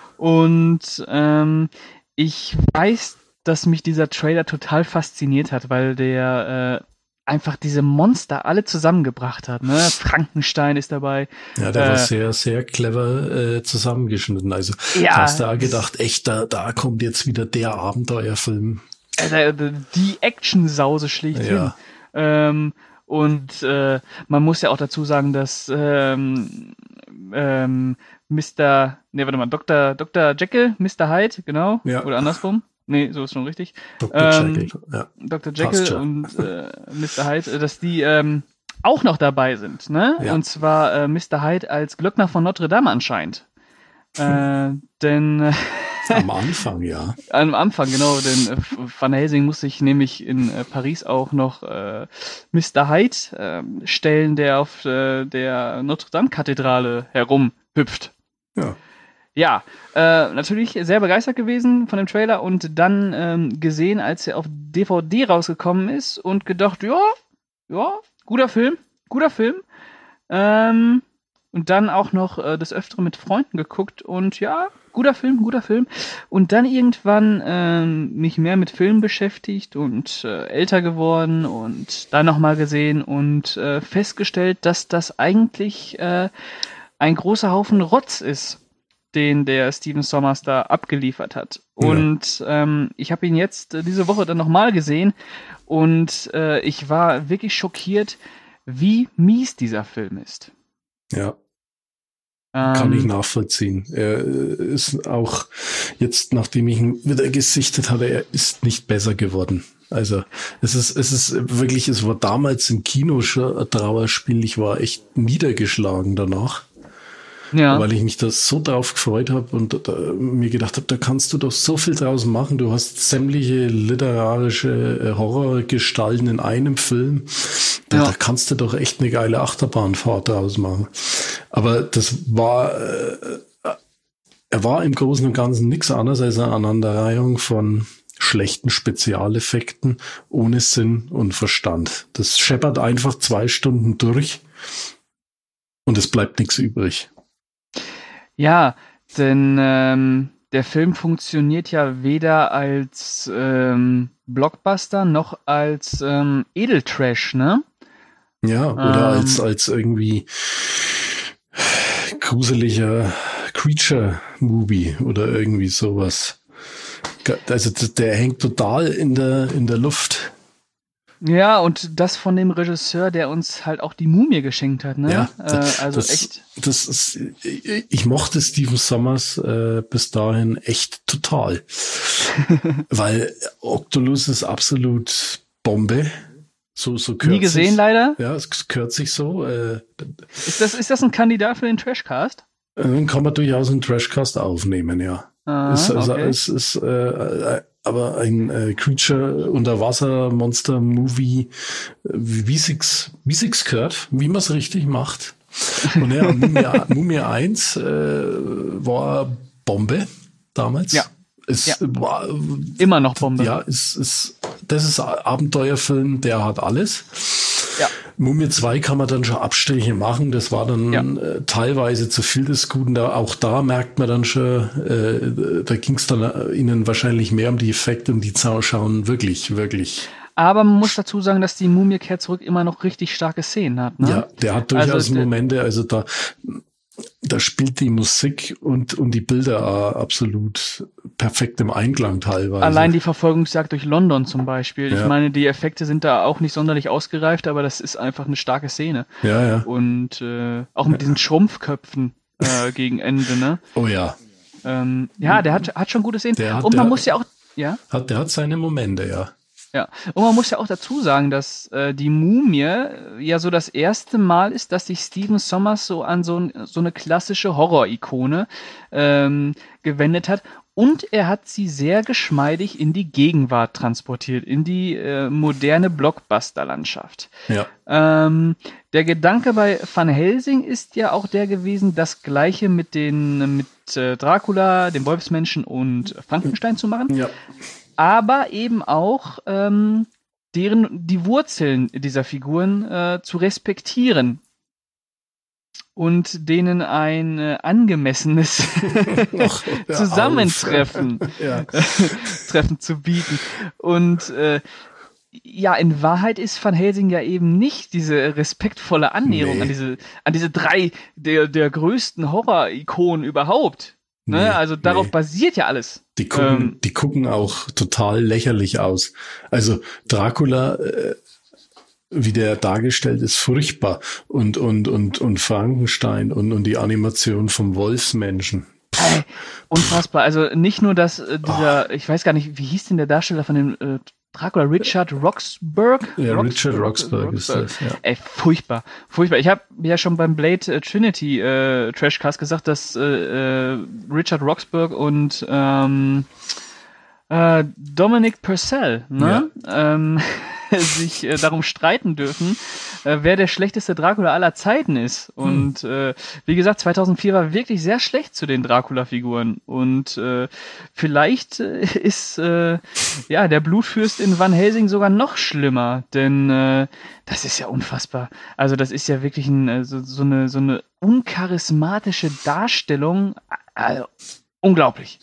Und ähm, ich weiß, dass mich dieser Trailer total fasziniert hat, weil der äh, einfach diese Monster alle zusammengebracht hat. Ne? Frankenstein ist dabei. Ja, der äh, war sehr, sehr clever äh, zusammengeschnitten. Also ja, hast da gedacht, echt, da, da kommt jetzt wieder der Abenteuerfilm. Äh, die Action-Sause schlichthin. Ja. Ähm, und äh, man muss ja auch dazu sagen, dass ähm, ähm, Mister Nee, warte mal, Doktor Doktor Jekyll, Mister Hyde, genau, ja. Oder andersrum. Nee, so ist schon richtig. Doktor Ähm, Jekyll, ja. Doktor Jekyll und äh, Mister Hyde, dass die ähm, auch noch dabei sind, ne? Ja. Und zwar äh, Mister Hyde als Glöckner von Notre Dame anscheinend. Äh, denn äh, am Anfang, ja. Am Anfang, genau, denn äh, Van Helsing muss sich nämlich in äh, Paris auch noch äh, Mister Hyde äh, stellen, der auf äh, der Notre Dame Kathedrale herumhüpft. Ja. Ja, äh, natürlich sehr begeistert gewesen von dem Trailer und dann ähm, gesehen, als er auf D V D rausgekommen ist und gedacht, ja, ja, guter Film, guter Film. Ähm, und dann auch noch äh, des Öfteren mit Freunden geguckt und ja, guter Film, guter Film. Und dann irgendwann ähm, mich mehr mit Filmen beschäftigt und äh, älter geworden und dann nochmal gesehen und äh, festgestellt, dass das eigentlich äh, ein großer Haufen Rotz ist, den der Stephen Sommers da abgeliefert hat. Und ja. ähm, ich habe ihn jetzt äh, diese Woche dann nochmal gesehen und äh, ich war wirklich schockiert, wie mies dieser Film ist. Ja. Ähm, Kann ich nachvollziehen. Er ist auch jetzt, nachdem ich ihn wieder gesichtet hatte, er ist nicht besser geworden. Also es ist, es ist wirklich, es war damals im Kino schon ein Trauerspiel. Ich war echt niedergeschlagen danach. Ja. Weil ich mich da so drauf gefreut habe und da, mir gedacht habe, da kannst du doch so viel draus machen. Du hast sämtliche literarische Horrorgestalten in einem Film Da, Ja. da kannst du doch echt eine geile Achterbahnfahrt draus machen. Aber das war, äh, er war im Großen und Ganzen nichts anderes als eine Aneinanderreihung von schlechten Spezialeffekten ohne Sinn und Verstand. Das scheppert einfach zwei Stunden durch und es bleibt nichts übrig. Ja, denn ähm, der Film funktioniert ja weder als ähm, Blockbuster noch als ähm, Edeltrash, ne? Ja, oder Ähm. als, als irgendwie gruseliger Creature-Movie oder irgendwie sowas. Also der hängt total in der, in der Luft. Ja, und das von dem Regisseur, der uns halt auch die Mumie geschenkt hat, ne? Ja, äh, also das, echt. Das ist, ich mochte Stephen Sommers äh, bis dahin echt total. Weil Octolus ist absolut Bombe. So, so Nie gesehen, sich. leider. Ja, es gehört sich so. Äh, ist, das, ist das ein Kandidat für den Trashcast? Dann kann man durchaus einen Trashcast aufnehmen, ja. Ah, ist, also, okay. Es ist äh, aber ein äh, Creature-Unterwasser-Monster-Movie, wie sich's, wie sich's gehört, wie man es richtig macht. Und ja, Mumie, Mumie eins äh, war Bombe damals. Ja. Es ja. war immer noch Bombe. Ja, es ist, das ist ein Abenteuerfilm, der hat alles. Ja. Mumie zwei kann man dann schon Abstriche machen. Das war dann ja. äh, teilweise zu viel des Guten. Da, auch da merkt man dann schon, äh, da ging es dann äh, ihnen wahrscheinlich mehr um die Effekte und die Schauen wirklich, wirklich. Aber man muss dazu sagen, dass die Mumie kehrt zurück immer noch richtig starke Szenen hat. Ne? Ja, der hat durchaus also, Momente, also da, da spielt die Musik und, und die Bilder absolut perfekt im Einklang teilweise. Allein die Verfolgungsjagd durch London zum Beispiel. Ja. Ich meine, die Effekte sind da auch nicht sonderlich ausgereift, aber das ist einfach eine starke Szene. Ja, ja. Und äh, auch mit ja. diesen Schrumpfköpfen äh, gegen Ende, ne? Oh ja. Ähm, ja, der hat, hat schon gute Szenen. Der hat, und man der muss ja auch, ja? Hat, der hat seine Momente, ja. Ja, und man muss ja auch dazu sagen, dass äh, die Mumie äh, ja so das erste Mal ist, dass sich Stephen Sommers so an so, so eine klassische Horror-Ikone ähm, gewendet hat. Und er hat sie sehr geschmeidig in die Gegenwart transportiert, in die äh, moderne Blockbuster-Landschaft. Ja. Ähm, der Gedanke bei Van Helsing ist ja auch der gewesen, das Gleiche mit den mit äh, Dracula, dem Wolfsmenschen und Frankenstein zu machen. Ja. Aber eben auch ähm, deren die Wurzeln dieser Figuren äh, zu respektieren und denen ein äh, angemessenes Ach, Zusammentreffen ja. Treffen zu bieten. Und äh, ja, in Wahrheit ist Van Helsing ja eben nicht diese respektvolle Annäherung Nee. an diese an diese drei der der größten Horror-Ikonen überhaupt. Ne? Nee, also darauf nee. basiert ja alles. Die gucken, Ähm, die gucken auch total lächerlich aus. Also Dracula, äh, wie der dargestellt ist, furchtbar. Und, und, und, und Frankenstein und, und die Animation vom Wolfsmenschen. Ey, unfassbar. Also nicht nur, dass äh, dieser, oh. ich weiß gar nicht, wie hieß denn der Darsteller von dem äh, Dracula, Richard Roxburgh? Ja, Rox Richard Roxburgh, Roxburgh ist das, ja. Ey, furchtbar, furchtbar. Ich habe ja schon beim Blade äh, Trinity äh, Trashcast gesagt, dass äh, äh, Richard Roxburgh und ähm, äh, Dominic Purcell, ne? Ja. Ähm, sich äh, darum streiten dürfen, äh, wer der schlechteste Dracula aller Zeiten ist. Und hm. äh, wie gesagt, zweitausendvier war wirklich sehr schlecht zu den Dracula-Figuren. Und äh, vielleicht äh, ist äh, ja der Blutfürst in Van Helsing sogar noch schlimmer, denn äh, das ist ja unfassbar. Also das ist ja wirklich ein, äh, so, so, eine, so eine uncharismatische Darstellung. Also, unglaublich.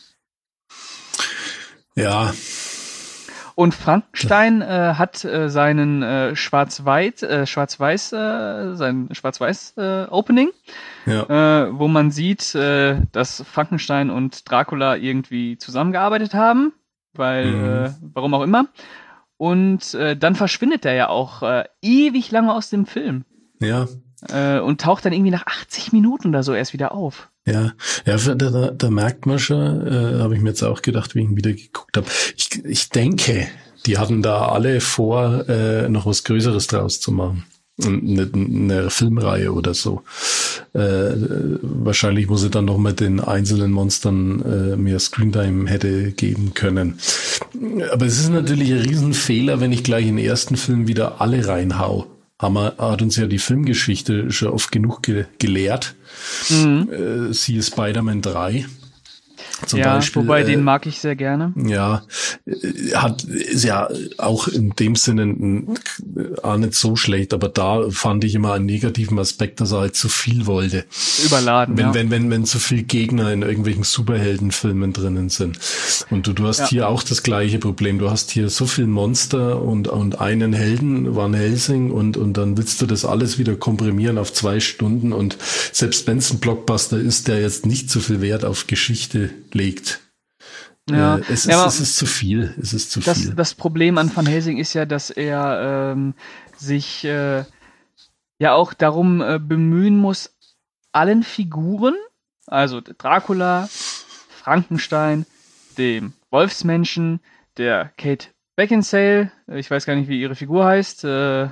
Ja. Und Frankenstein äh, hat äh, seinen äh, Schwarz-Weiß, äh, Schwarz-Weiß, äh, sein Schwarz-Weiß-Opening, äh, ja. äh, wo man sieht, äh, dass Frankenstein und Dracula irgendwie zusammengearbeitet haben, weil, mhm. äh, warum auch immer. Und äh, dann verschwindet er ja auch äh, ewig lange aus dem Film. Ja. Äh, und taucht dann irgendwie nach achtzig Minuten oder so erst wieder auf. Ja, ja, da, da, da merkt man schon, äh, habe ich mir jetzt auch gedacht, wie ich ihn wieder geguckt habe. Ich, ich denke, die hatten da alle vor, äh, noch was Größeres draus zu machen. Eine, eine Filmreihe oder so. Äh, wahrscheinlich, wo sie dann noch mit den einzelnen Monstern äh, mehr Screentime hätte geben können. Aber es ist natürlich ein Riesenfehler, wenn ich gleich in den ersten Film wieder alle reinhau. haben wir, hat uns ja die Filmgeschichte schon oft genug ge- gelehrt. Mhm. Äh, siehe Spider-Man drei. Zum ja, Beispiel, wobei äh, den mag ich sehr gerne. Ja, hat ist ja auch in dem Sinne ein, auch nicht so schlecht, aber da fand ich immer einen negativen Aspekt, dass er halt zu viel wollte. Überladen, wenn, ja. Wenn, wenn, wenn zu viel Gegner in irgendwelchen Superheldenfilmen drinnen sind. Und du, du hast ja. hier auch das gleiche Problem. Du hast hier so viel Monster und, und einen Helden, Van Helsing, und, und dann willst du das alles wieder komprimieren auf zwei Stunden, und selbst wenn es ein Blockbuster ist, der jetzt nicht so viel Wert auf Geschichte legt. Ja, äh, es, ist, ja, es ist zu viel. Es ist zu das, viel. Das Problem an Van Helsing ist ja, dass er ähm, sich äh, ja auch darum äh, bemühen muss, allen Figuren, also Dracula, Frankenstein, dem Wolfsmenschen, der Kate Beckinsale, ich weiß gar nicht, wie ihre Figur heißt, äh,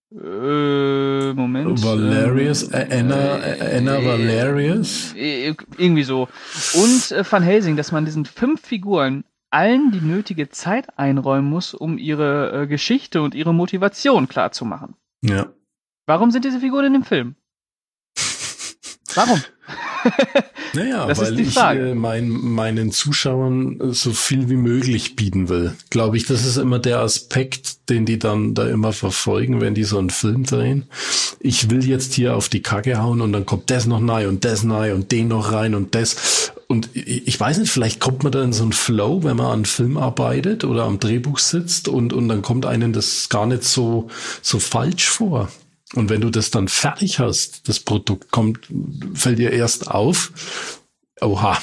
Äh, Moment. Valerius, ähm, äh, Anna, äh, Anna äh, Valerius? Äh, irgendwie so. Und äh, Van Helsing, dass man diesen fünf Figuren allen die nötige Zeit einräumen muss, um ihre äh, Geschichte und ihre Motivation klarzumachen. Ja. Warum sind diese Figuren in dem Film? Warum? Naja, das weil ist die ich Frage. äh, mein, meinen Zuschauern so viel wie möglich bieten will. Glaube ich, das ist immer der Aspekt, den die dann da immer verfolgen, wenn die so einen Film drehen. Ich will jetzt hier auf die Kacke hauen und dann kommt das noch rein und das rein und den noch rein und das. Und ich, ich weiß nicht, vielleicht kommt man da in so einen Flow, wenn man an einem Film arbeitet oder am Drehbuch sitzt, und, und dann kommt einem das gar nicht so, so falsch vor. Und wenn du das dann fertig hast, das Produkt kommt, fällt dir erst auf, oha,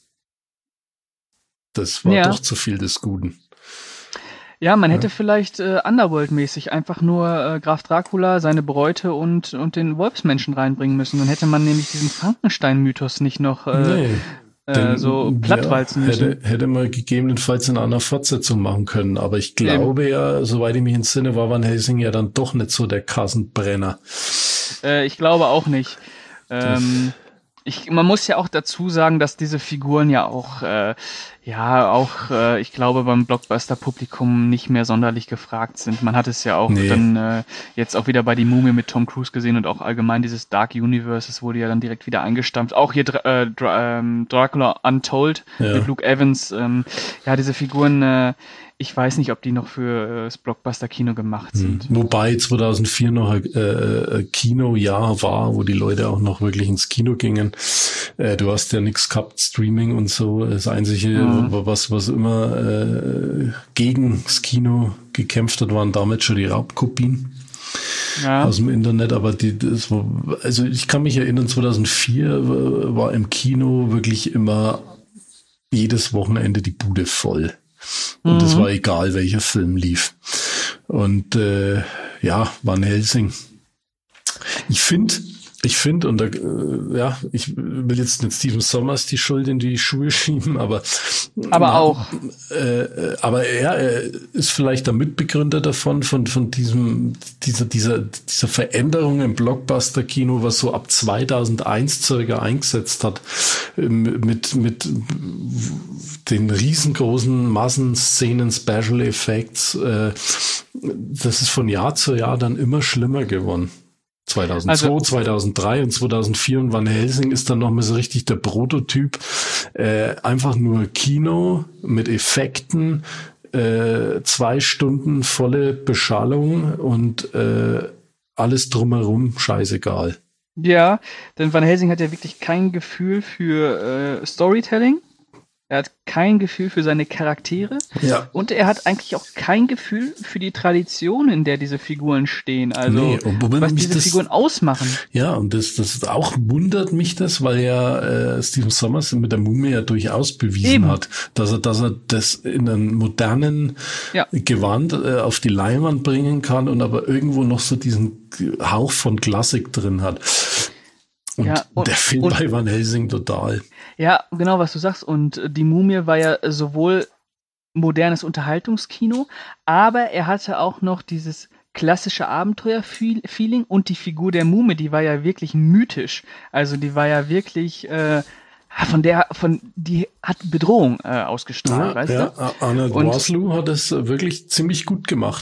das war Ja. doch zu viel des Guten. Ja, man hätte Ja. vielleicht äh, Underworld-mäßig einfach nur äh, Graf Dracula, seine Bräute und, und den Wolfsmenschen reinbringen müssen. Dann hätte man nämlich diesen Frankenstein-Mythos nicht noch äh, Nee. äh, Denn, so plattwalzen ja, müssen. hätte, hätte man gegebenenfalls in einer Fortsetzung machen können. Aber ich glaube ja, soweit ich mich entsinne, war Van Helsing ja dann doch nicht so der Kassenbrenner. Äh, ich glaube auch nicht. Ähm, ich, man muss ja auch dazu sagen, dass diese Figuren ja auch, äh, ja, auch, äh, ich glaube, beim Blockbuster-Publikum nicht mehr sonderlich gefragt sind. Man hat es ja auch Nee. dann äh, jetzt auch wieder bei Die Mumie mit Tom Cruise gesehen, und auch allgemein dieses Dark Universe, es wurde ja dann direkt wieder eingestampft. Auch hier Dra- äh, Dra- ähm, Dracula Untold Ja. mit Luke Evans. Ähm, ja, diese Figuren, äh, ich weiß nicht, ob die noch für äh, das Blockbuster-Kino gemacht sind. Wobei zweitausendvier noch ein äh, Kinojahr war, wo die Leute auch noch wirklich ins Kino gingen. Äh, du hast ja nichts gehabt, Streaming und so. Das Einzige, Mhm. was was immer äh, gegen das Kino gekämpft hat, waren damals schon die Raubkopien Ja. aus dem Internet. Aber die, das war, also ich kann mich erinnern, zweitausendvier war im Kino wirklich immer jedes Wochenende die Bude voll. Und es Mhm. war egal, welcher Film lief. Und äh, ja, Van Helsing. Ich finde, ich finde, und da, äh, ja, ich will jetzt nicht Stephen Sommers die Schuld in die Schuhe schieben, aber Aber na, auch. Äh, aber er, er ist vielleicht der Mitbegründer davon, von von diesem dieser dieser dieser Veränderung im Blockbuster-Kino, was so ab zweitausendeins circa eingesetzt hat, ähm, mit mit den riesengroßen Massenszenen, Special Effects. Äh, das ist von Jahr zu Jahr dann immer schlimmer geworden. zweitausendzwei, Also- zweitausenddrei und zweitausendvier, und Van Helsing ist dann noch mal so richtig der Prototyp. Äh, einfach nur Kino mit Effekten, äh, zwei Stunden volle Beschallung und äh, alles drumherum scheißegal. Ja, denn Van Helsing hat ja wirklich kein Gefühl für äh, Storytelling. Er hat kein Gefühl für seine Charaktere. Ja. Und er hat eigentlich auch kein Gefühl für die Tradition, in der diese Figuren stehen. Also, Nee, und wobei was mich diese das- Figuren ausmachen. Ja, und das, das auch wundert mich das, weil ja äh, Stephen Sommers mit der Mumie ja durchaus bewiesen Eben. hat, dass er, dass er das in einem modernen Ja. Gewand äh, auf die Leinwand bringen kann und aber irgendwo noch so diesen Hauch von Klassik drin hat. Und, Ja, und- der fehlt und- bei Van Helsing total. Ja, genau, was du sagst. Und äh, die Mumie war ja sowohl modernes Unterhaltungskino, aber er hatte auch noch dieses klassische Abenteuer-Feeling, und die Figur der Mumie, die war ja wirklich mythisch. Also die war ja wirklich, äh, von der, von, die hat Bedrohung äh, ausgestrahlt, weißt ja, du? Arnold Und- Vosloo hat es wirklich ziemlich gut gemacht.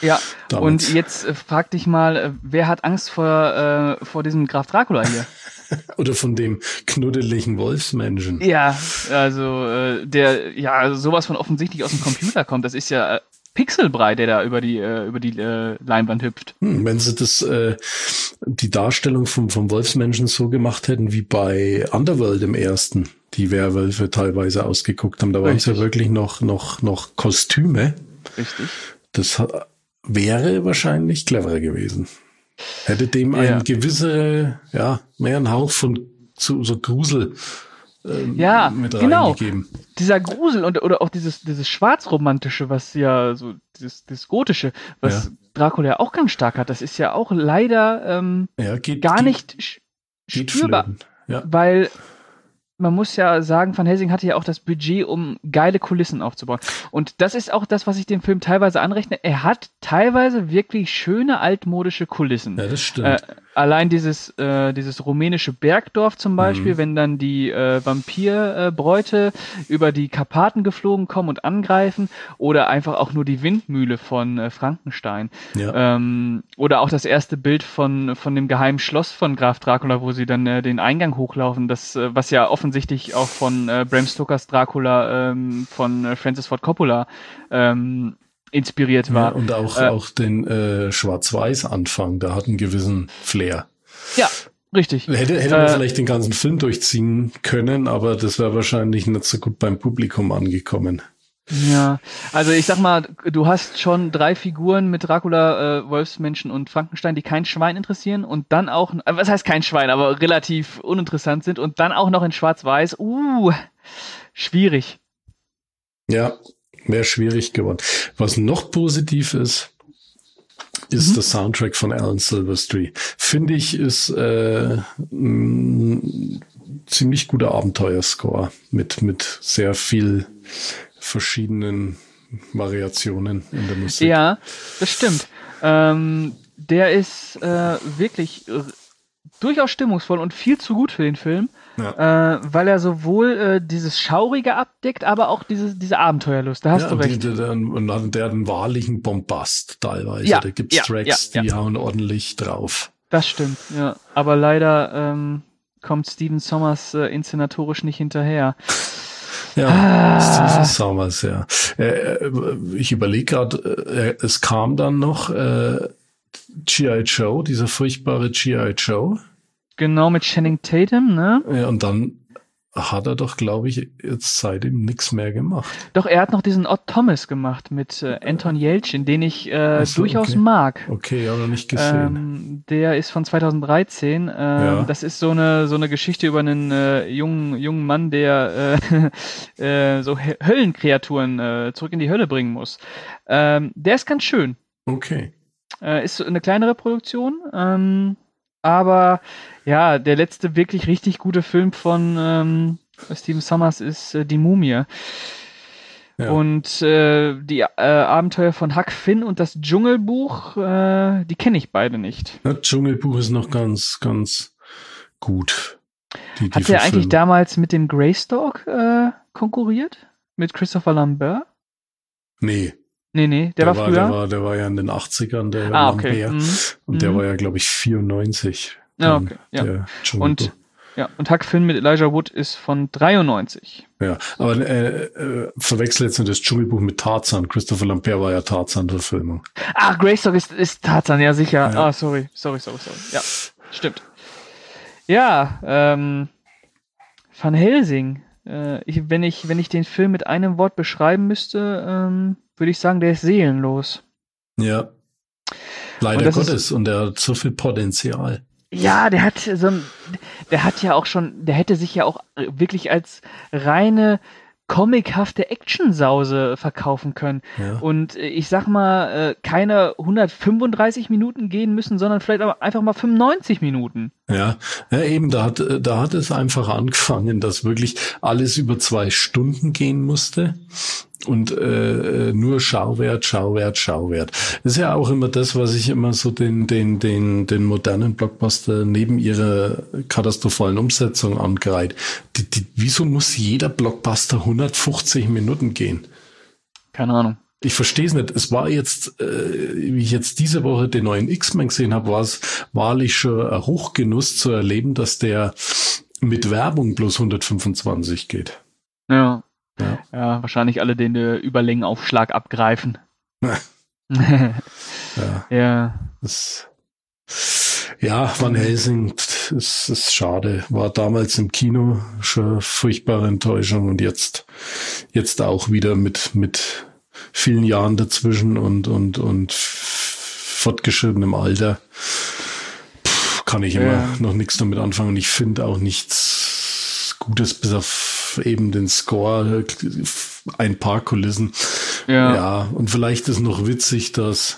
Ja, damals. Und jetzt äh, frag dich mal, äh, wer hat Angst vor, äh, vor diesem Graf Dracula hier? Oder von dem knuddeligen Wolfsmenschen. Ja, also äh, der ja sowas von offensichtlich aus dem Computer kommt. Das ist ja äh, Pixelbrei, der da über die äh, über die äh, Leinwand hüpft. Hm, wenn sie das äh, die Darstellung vom vom Wolfsmenschen so gemacht hätten wie bei Underworld im ersten, die Werwölfe teilweise ausgeguckt haben, da waren es ja wirklich noch noch noch Kostüme. Richtig. Das ha- wäre wahrscheinlich cleverer gewesen. Hätte dem Ja. ein gewisse, ja, mehr ein Hauch von so, so Grusel ähm, Ja, mit genau. reingegeben. Dieser Grusel und oder auch dieses dieses Schwarzromantische, was ja so dieses, dieses Gotische, was Ja. Dracula ja auch ganz stark hat, das ist ja auch leider ähm, Ja, geht, gar geht, nicht sch- geht spürbar, flöten. Ja. weil man muss ja sagen, Van Helsing hatte ja auch das Budget, um geile Kulissen aufzubauen. Und das ist auch das, was ich dem Film teilweise anrechne. Er hat teilweise wirklich schöne altmodische Kulissen. ja, das stimmt. Äh, allein dieses, äh, dieses rumänische Bergdorf zum Beispiel, Mhm. wenn dann die äh, Vampirbräute über die Karpaten geflogen kommen und angreifen, oder einfach auch nur die Windmühle von äh, Frankenstein. ja. Ähm, oder auch das erste Bild von, von dem geheimen Schloss von Graf Dracula, wo sie dann äh, den Eingang hochlaufen, das, äh, was ja offensichtlich auch von äh, Bram Stokers Dracula ähm, von äh, Francis Ford Coppola ähm, inspiriert ja, war. und auch, äh, auch den äh, Schwarz-Weiß-Anfang, da hat einen gewissen Flair. Ja, richtig. Hätte, hätte man Äh, vielleicht den ganzen Film durchziehen können, aber das wäre wahrscheinlich nicht so gut beim Publikum angekommen. Ja, also ich sag mal, du hast schon drei Figuren mit Dracula, äh, Wolfsmenschen und Frankenstein, die kein Schwein interessieren und dann auch, äh, was heißt kein Schwein, aber relativ uninteressant sind und dann auch noch in Schwarz-Weiß. Uh, schwierig. Ja, wäre schwierig geworden. Was noch positiv ist, ist Mhm. der Soundtrack von Alan Silvestri. Finde ich, ist äh, ein ziemlich guter Abenteuerscore mit, mit sehr viel verschiedenen Variationen in der Musik. Ja, das stimmt. Ähm, der ist äh, wirklich äh, durchaus stimmungsvoll und viel zu gut für den Film, Ja. äh, weil er sowohl äh, dieses Schaurige abdeckt, aber auch diese, diese Abenteuerlust. Da hast Ja, du und recht. Die, die, der, und dann der hat einen wahrlichen Bombast teilweise. Ja, da gibt's ja, Tracks, ja, die hauen ordentlich drauf. Das stimmt, ja. Aber leider ähm, kommt Stephen Sommers äh, inszenatorisch nicht hinterher. Ja, Ah. Stephen Sommers, ja. Äh, ich überlege gerade, äh, es kam dann noch äh, G I. Joe, dieser furchtbare G I. Joe. Genau, mit Channing Tatum, ne? Ja, und dann hat er doch, glaube ich, jetzt seitdem nichts mehr gemacht. Doch, er hat noch diesen Odd Thomas gemacht mit äh, Anton Yelchin, den ich äh, Ach so, durchaus okay. mag. Okay, aber noch nicht gesehen. Ähm, der ist von zweitausenddreizehn. Ähm, Ja. Das ist so eine so eine Geschichte über einen äh, jungen jungen Mann, der äh, äh, so H- Höllenkreaturen äh, zurück in die Hölle bringen muss. Ähm, der ist ganz schön. Okay. Äh, ist so eine kleinere Produktion, ähm, aber ja, der letzte wirklich richtig gute Film von ähm, Stephen Sommers ist äh, Die Mumie. Ja. Und äh, die äh, Abenteuer von Huck Finn und das Dschungelbuch, äh, die kenne ich beide nicht. Ja, Dschungelbuch ist noch ganz, ganz gut. Die, die Hat der eigentlich Verfilmung. damals mit dem Greystalk äh, konkurriert? Mit Christopher Lambert? Nee. Nee, nee, der, war früher. Der war, der war ja in den achtzigern, der ah, okay. Lambert. Mhm. Und der Mhm. war ja, glaube ich, vierundneunzig. Ja, dann okay. Ja. Der Dschungelbuch. Und ja, und Huck Finn mit Elijah Wood ist von dreiundneunzig. Ja, aber äh, äh, verwechsel jetzt nicht das Dschungelbuch mit Tarzan. Christopher Lambert war ja Tarzan-Verfilmung. Ach, Greystock ist, ist Tarzan, ja sicher. Ja. Ah, sorry, sorry, sorry, sorry. Ja, stimmt. Ja, ähm, Van Helsing. Äh, ich, wenn ich, wenn ich den Film mit einem Wort beschreiben müsste, ähm, würde ich sagen, der ist seelenlos. Ja. Leider Und das ist- Gottes. Und er hat so viel Potenzial. Ja, der hat so ein, der hat ja auch schon, der hätte sich ja auch wirklich als reine comichafte Actionsause verkaufen können. Ja. Und äh, ich sag mal, äh, keine hundertfünfunddreißig Minuten gehen müssen, sondern vielleicht aber einfach mal fünfundneunzig Minuten. Ja, ja, eben, da hat, da hat es einfach angefangen, dass wirklich alles über zwei Stunden gehen musste und äh, nur Schauwert, Schauwert, Schauwert. Das ist ja auch immer das, was ich immer so den, den, den, den modernen Blockbuster neben ihrer katastrophalen Umsetzung angreife. Die, die, wieso muss jeder Blockbuster hundertfünfzig Minuten gehen? Keine Ahnung. Ich verstehe es nicht. Es war jetzt, äh, wie ich jetzt diese Woche den neuen X-Men gesehen habe, war es wahrlich schon ein Hochgenuss zu erleben, dass der mit Werbung bloß hundertfünfundzwanzig geht. Ja. Ja, Ja, wahrscheinlich alle den äh, Überlängenaufschlag abgreifen. ja. Ja. Das, ja, Van Helsing, das ist schade. War damals im Kino schon furchtbare Enttäuschung und jetzt, jetzt auch wieder mit, mit vielen Jahren dazwischen und, und, und fortgeschrittenem Alter. Puh, kann ich immer Ja. noch nichts damit anfangen. Ich finde auch nichts Gutes, bis auf eben den Score, ein paar Kulissen. Ja. Ja, und vielleicht ist noch witzig, dass,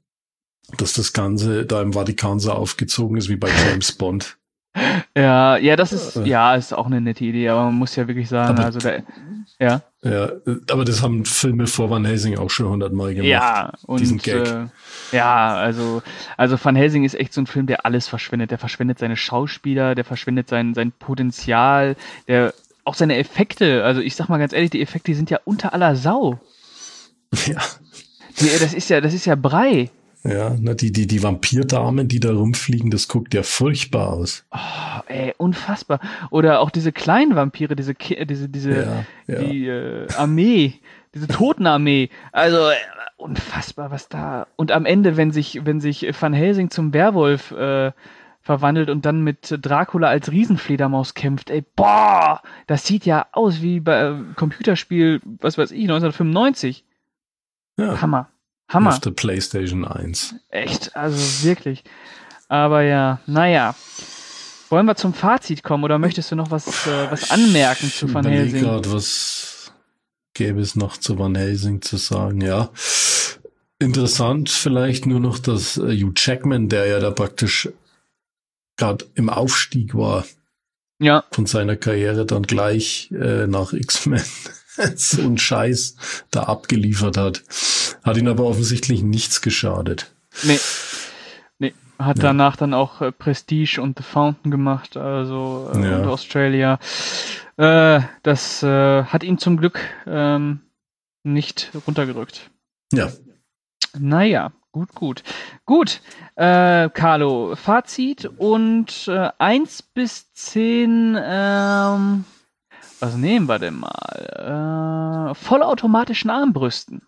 dass das Ganze da im Vatikan so aufgezogen ist wie bei James Bond. Ja, ja, das ist, Äh. ja, ist auch eine nette Idee, aber man muss ja wirklich sagen, Aber- also der, ja, Ja, aber das haben Filme vor Van Helsing auch schon hundertmal gemacht. ja, diesen und Gag. äh, ja, also, also Van Helsing ist echt so ein Film, der alles verschwendet. Der verschwendet seine Schauspieler, der verschwendet sein, sein Potenzial, der auch seine Effekte. Also ich sag mal ganz ehrlich, die Effekte sind ja unter aller Sau. Ja, Die, das ist ja, das ist ja Brei. ja, na, die, die, die Vampirdamen, die da rumfliegen, das guckt ja furchtbar aus. Oh, ey, unfassbar. Oder auch diese kleinen Vampire, diese, Ki- diese, diese, Ja, ja. die äh, Armee, diese Totenarmee. Also äh, unfassbar, was da. Und am Ende, wenn sich, wenn sich Van Helsing zum Werwolf äh, verwandelt und dann mit Dracula als Riesenfledermaus kämpft, ey, boah, das sieht ja aus wie bei äh, Computerspiel, was weiß ich, neunzehnhundertfünfundneunzig. Ja, Hammer. Hammer. auf der PlayStation eins. Echt, also wirklich. Aber ja, naja. Wollen wir zum Fazit kommen oder möchtest du noch was, äh, was anmerken zu Van Ich überlege Helsing? gerade, was gäbe es noch zu Van Helsing zu sagen, ja. Interessant vielleicht nur noch, dass äh, Hugh Jackman, der ja da praktisch gerade im Aufstieg war Ja, von seiner Karriere, dann gleich äh, nach X-Men so einen Scheiß da abgeliefert hat. Hat ihn aber offensichtlich nichts geschadet. nee. Nee, hat Ja. danach dann auch äh, Prestige und The Fountain gemacht, also äh, Ja. und Australia. Äh, das äh, hat ihn zum Glück ähm, nicht runtergedrückt. Ja, Naja, gut, gut. Gut, äh, Carlo, Fazit und äh, eins bis zehn, ähm, was nehmen wir denn mal? Äh, vollautomatischen Armbrüsten.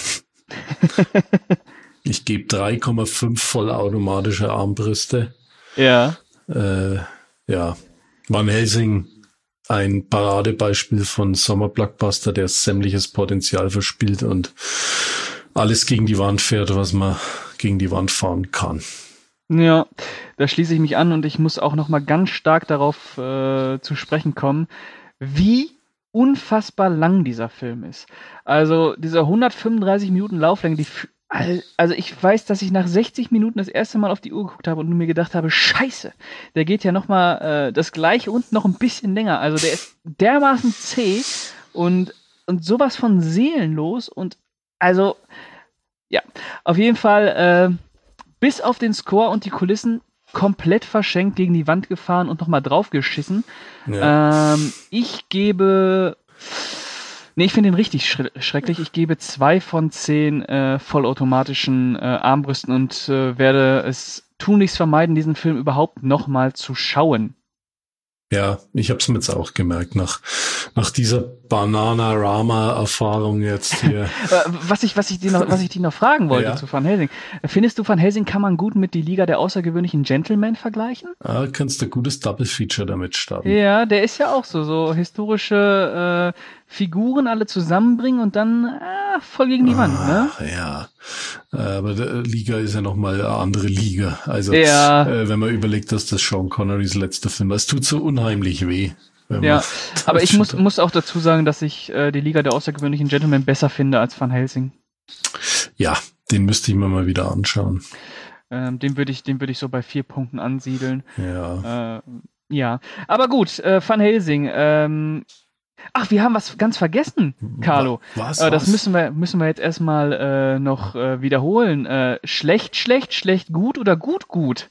ich gebe drei Komma fünf vollautomatische Armbrüste. Ja. Äh, ja, Van Helsing, ein Paradebeispiel von Sommerblockbuster, der sämtliches Potenzial verspielt und alles gegen die Wand fährt, was man gegen die Wand fahren kann. Ja, da schließe ich mich an und ich muss auch noch mal ganz stark darauf äh, zu sprechen kommen, wie unfassbar lang dieser Film ist. Also diese hundertfünfunddreißig Minuten Lauflänge, die f- al- also ich weiß, dass ich nach sechzig Minuten das erste Mal auf die Uhr geguckt habe und mir gedacht habe, Scheiße, der geht ja noch mal äh, das gleiche und noch ein bisschen länger. Also der ist dermaßen zäh und und sowas von seelenlos und also ja, auf jeden Fall äh, bis auf den Score und die Kulissen komplett verschenkt gegen die Wand gefahren und nochmal draufgeschissen. Ja, Ähm, ich gebe. Nee, ich finde ihn richtig schre- schrecklich. Ich gebe zwei von zehn äh, vollautomatischen äh, Armbrüsten und äh, werde es tunlichst vermeiden, diesen Film überhaupt nochmal zu schauen. ja, ich habe es mir jetzt auch gemerkt, nach, nach dieser Bananarama-Erfahrung jetzt hier. Äh, was ich, was ich dir noch, was ich dich noch fragen wollte Ja. zu Van Helsing. Findest du, Van Helsing kann man gut mit die Liga der außergewöhnlichen Gentlemen vergleichen? Ah, kannst du ein gutes Double-Feature damit starten. Ja, der ist ja auch so, so historische äh, Figuren alle zusammenbringen und dann äh, voll gegen die Wand, ne? Ah, ja, Äh, aber der Liga ist ja nochmal eine andere Liga. Also Ja. äh, wenn man überlegt, dass das Sean Connerys letzter Film war, es tut so unheimlich weh. wenn Ja, man aber das ich muss, schon- muss auch dazu sagen, dass ich äh, die Liga der außergewöhnlichen Gentlemen besser finde als Van Helsing. Ja, den müsste ich mir mal wieder anschauen. Ähm, den würde ich, den würde ich so bei vier Punkten ansiedeln. Ja, Äh, ja, aber gut, äh, Van Helsing. Ähm, ach, wir haben was ganz vergessen, Carlo. Was? Äh, das was? müssen wir, müssen wir jetzt erstmal äh, noch äh, wiederholen. Äh, schlecht, schlecht, schlecht, gut oder gut, gut.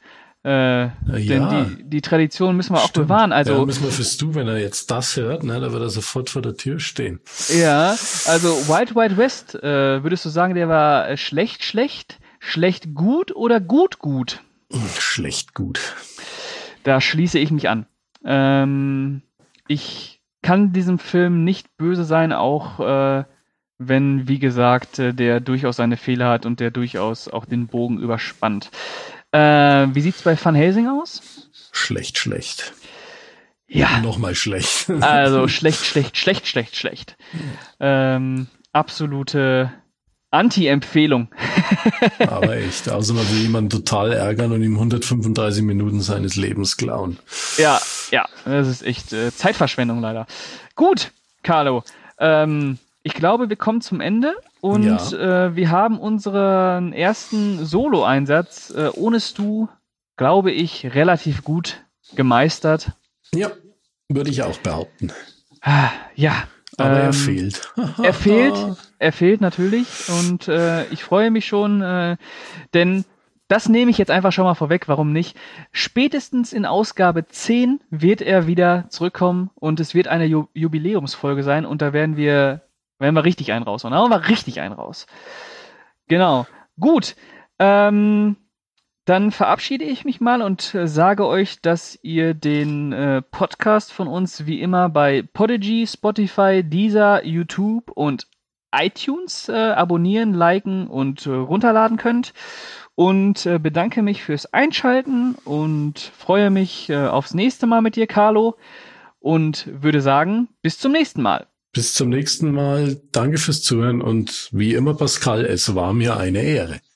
Äh, ja, denn die, die Tradition müssen wir stimmt. auch bewahren. Also ja, müssen wir für Stu, wenn er jetzt das hört, ne, da wird er sofort vor der Tür stehen. Ja, also Wild Wild West, äh, würdest du sagen, der war äh, schlecht, schlecht, schlecht, gut oder gut, gut? Schlecht gut. Da schließe ich mich an. Ähm, ich kann diesem Film nicht böse sein, auch äh, wenn, wie gesagt, äh, der durchaus seine Fehler hat und der durchaus auch den Bogen überspannt. Äh, wie sieht's bei Van Helsing aus? Schlecht, schlecht. Ja. Nochmal schlecht. Also schlecht, schlecht, schlecht, schlecht, schlecht. Ähm, absolute Anti-Empfehlung. Aber echt, also man will jemanden total ärgern und ihm hundertfünfunddreißig Minuten seines Lebens klauen. Ja, ja, das ist echt äh, Zeitverschwendung leider. Gut, Carlo, ähm, ich glaube, wir kommen zum Ende und Ja. äh, wir haben unseren ersten Solo-Einsatz äh, ohne Stu, glaube ich, relativ gut gemeistert. Ja, würde ich auch behaupten. Ah, ja. Aber ähm, er fehlt. Er fehlt, er fehlt natürlich und äh, ich freue mich schon, äh, denn das nehme ich jetzt einfach schon mal vorweg, warum nicht? Spätestens in Ausgabe zehn wird er wieder zurückkommen und es wird eine Ju- Jubiläumsfolge sein und da werden wir, werden wir richtig einen raushauen. Da hauen wir richtig einen raus. Genau. Gut. Ähm, dann verabschiede ich mich mal und äh, sage euch, dass ihr den äh, Podcast von uns wie immer bei Podigy, Spotify, Deezer, YouTube und iTunes äh, abonnieren, liken und äh, runterladen könnt. Und äh, bedanke mich fürs Einschalten und freue mich äh, aufs nächste Mal mit dir, Carlo. Und würde sagen, bis zum nächsten Mal. Bis zum nächsten Mal. Danke fürs Zuhören und wie immer, Pascal, es war mir eine Ehre.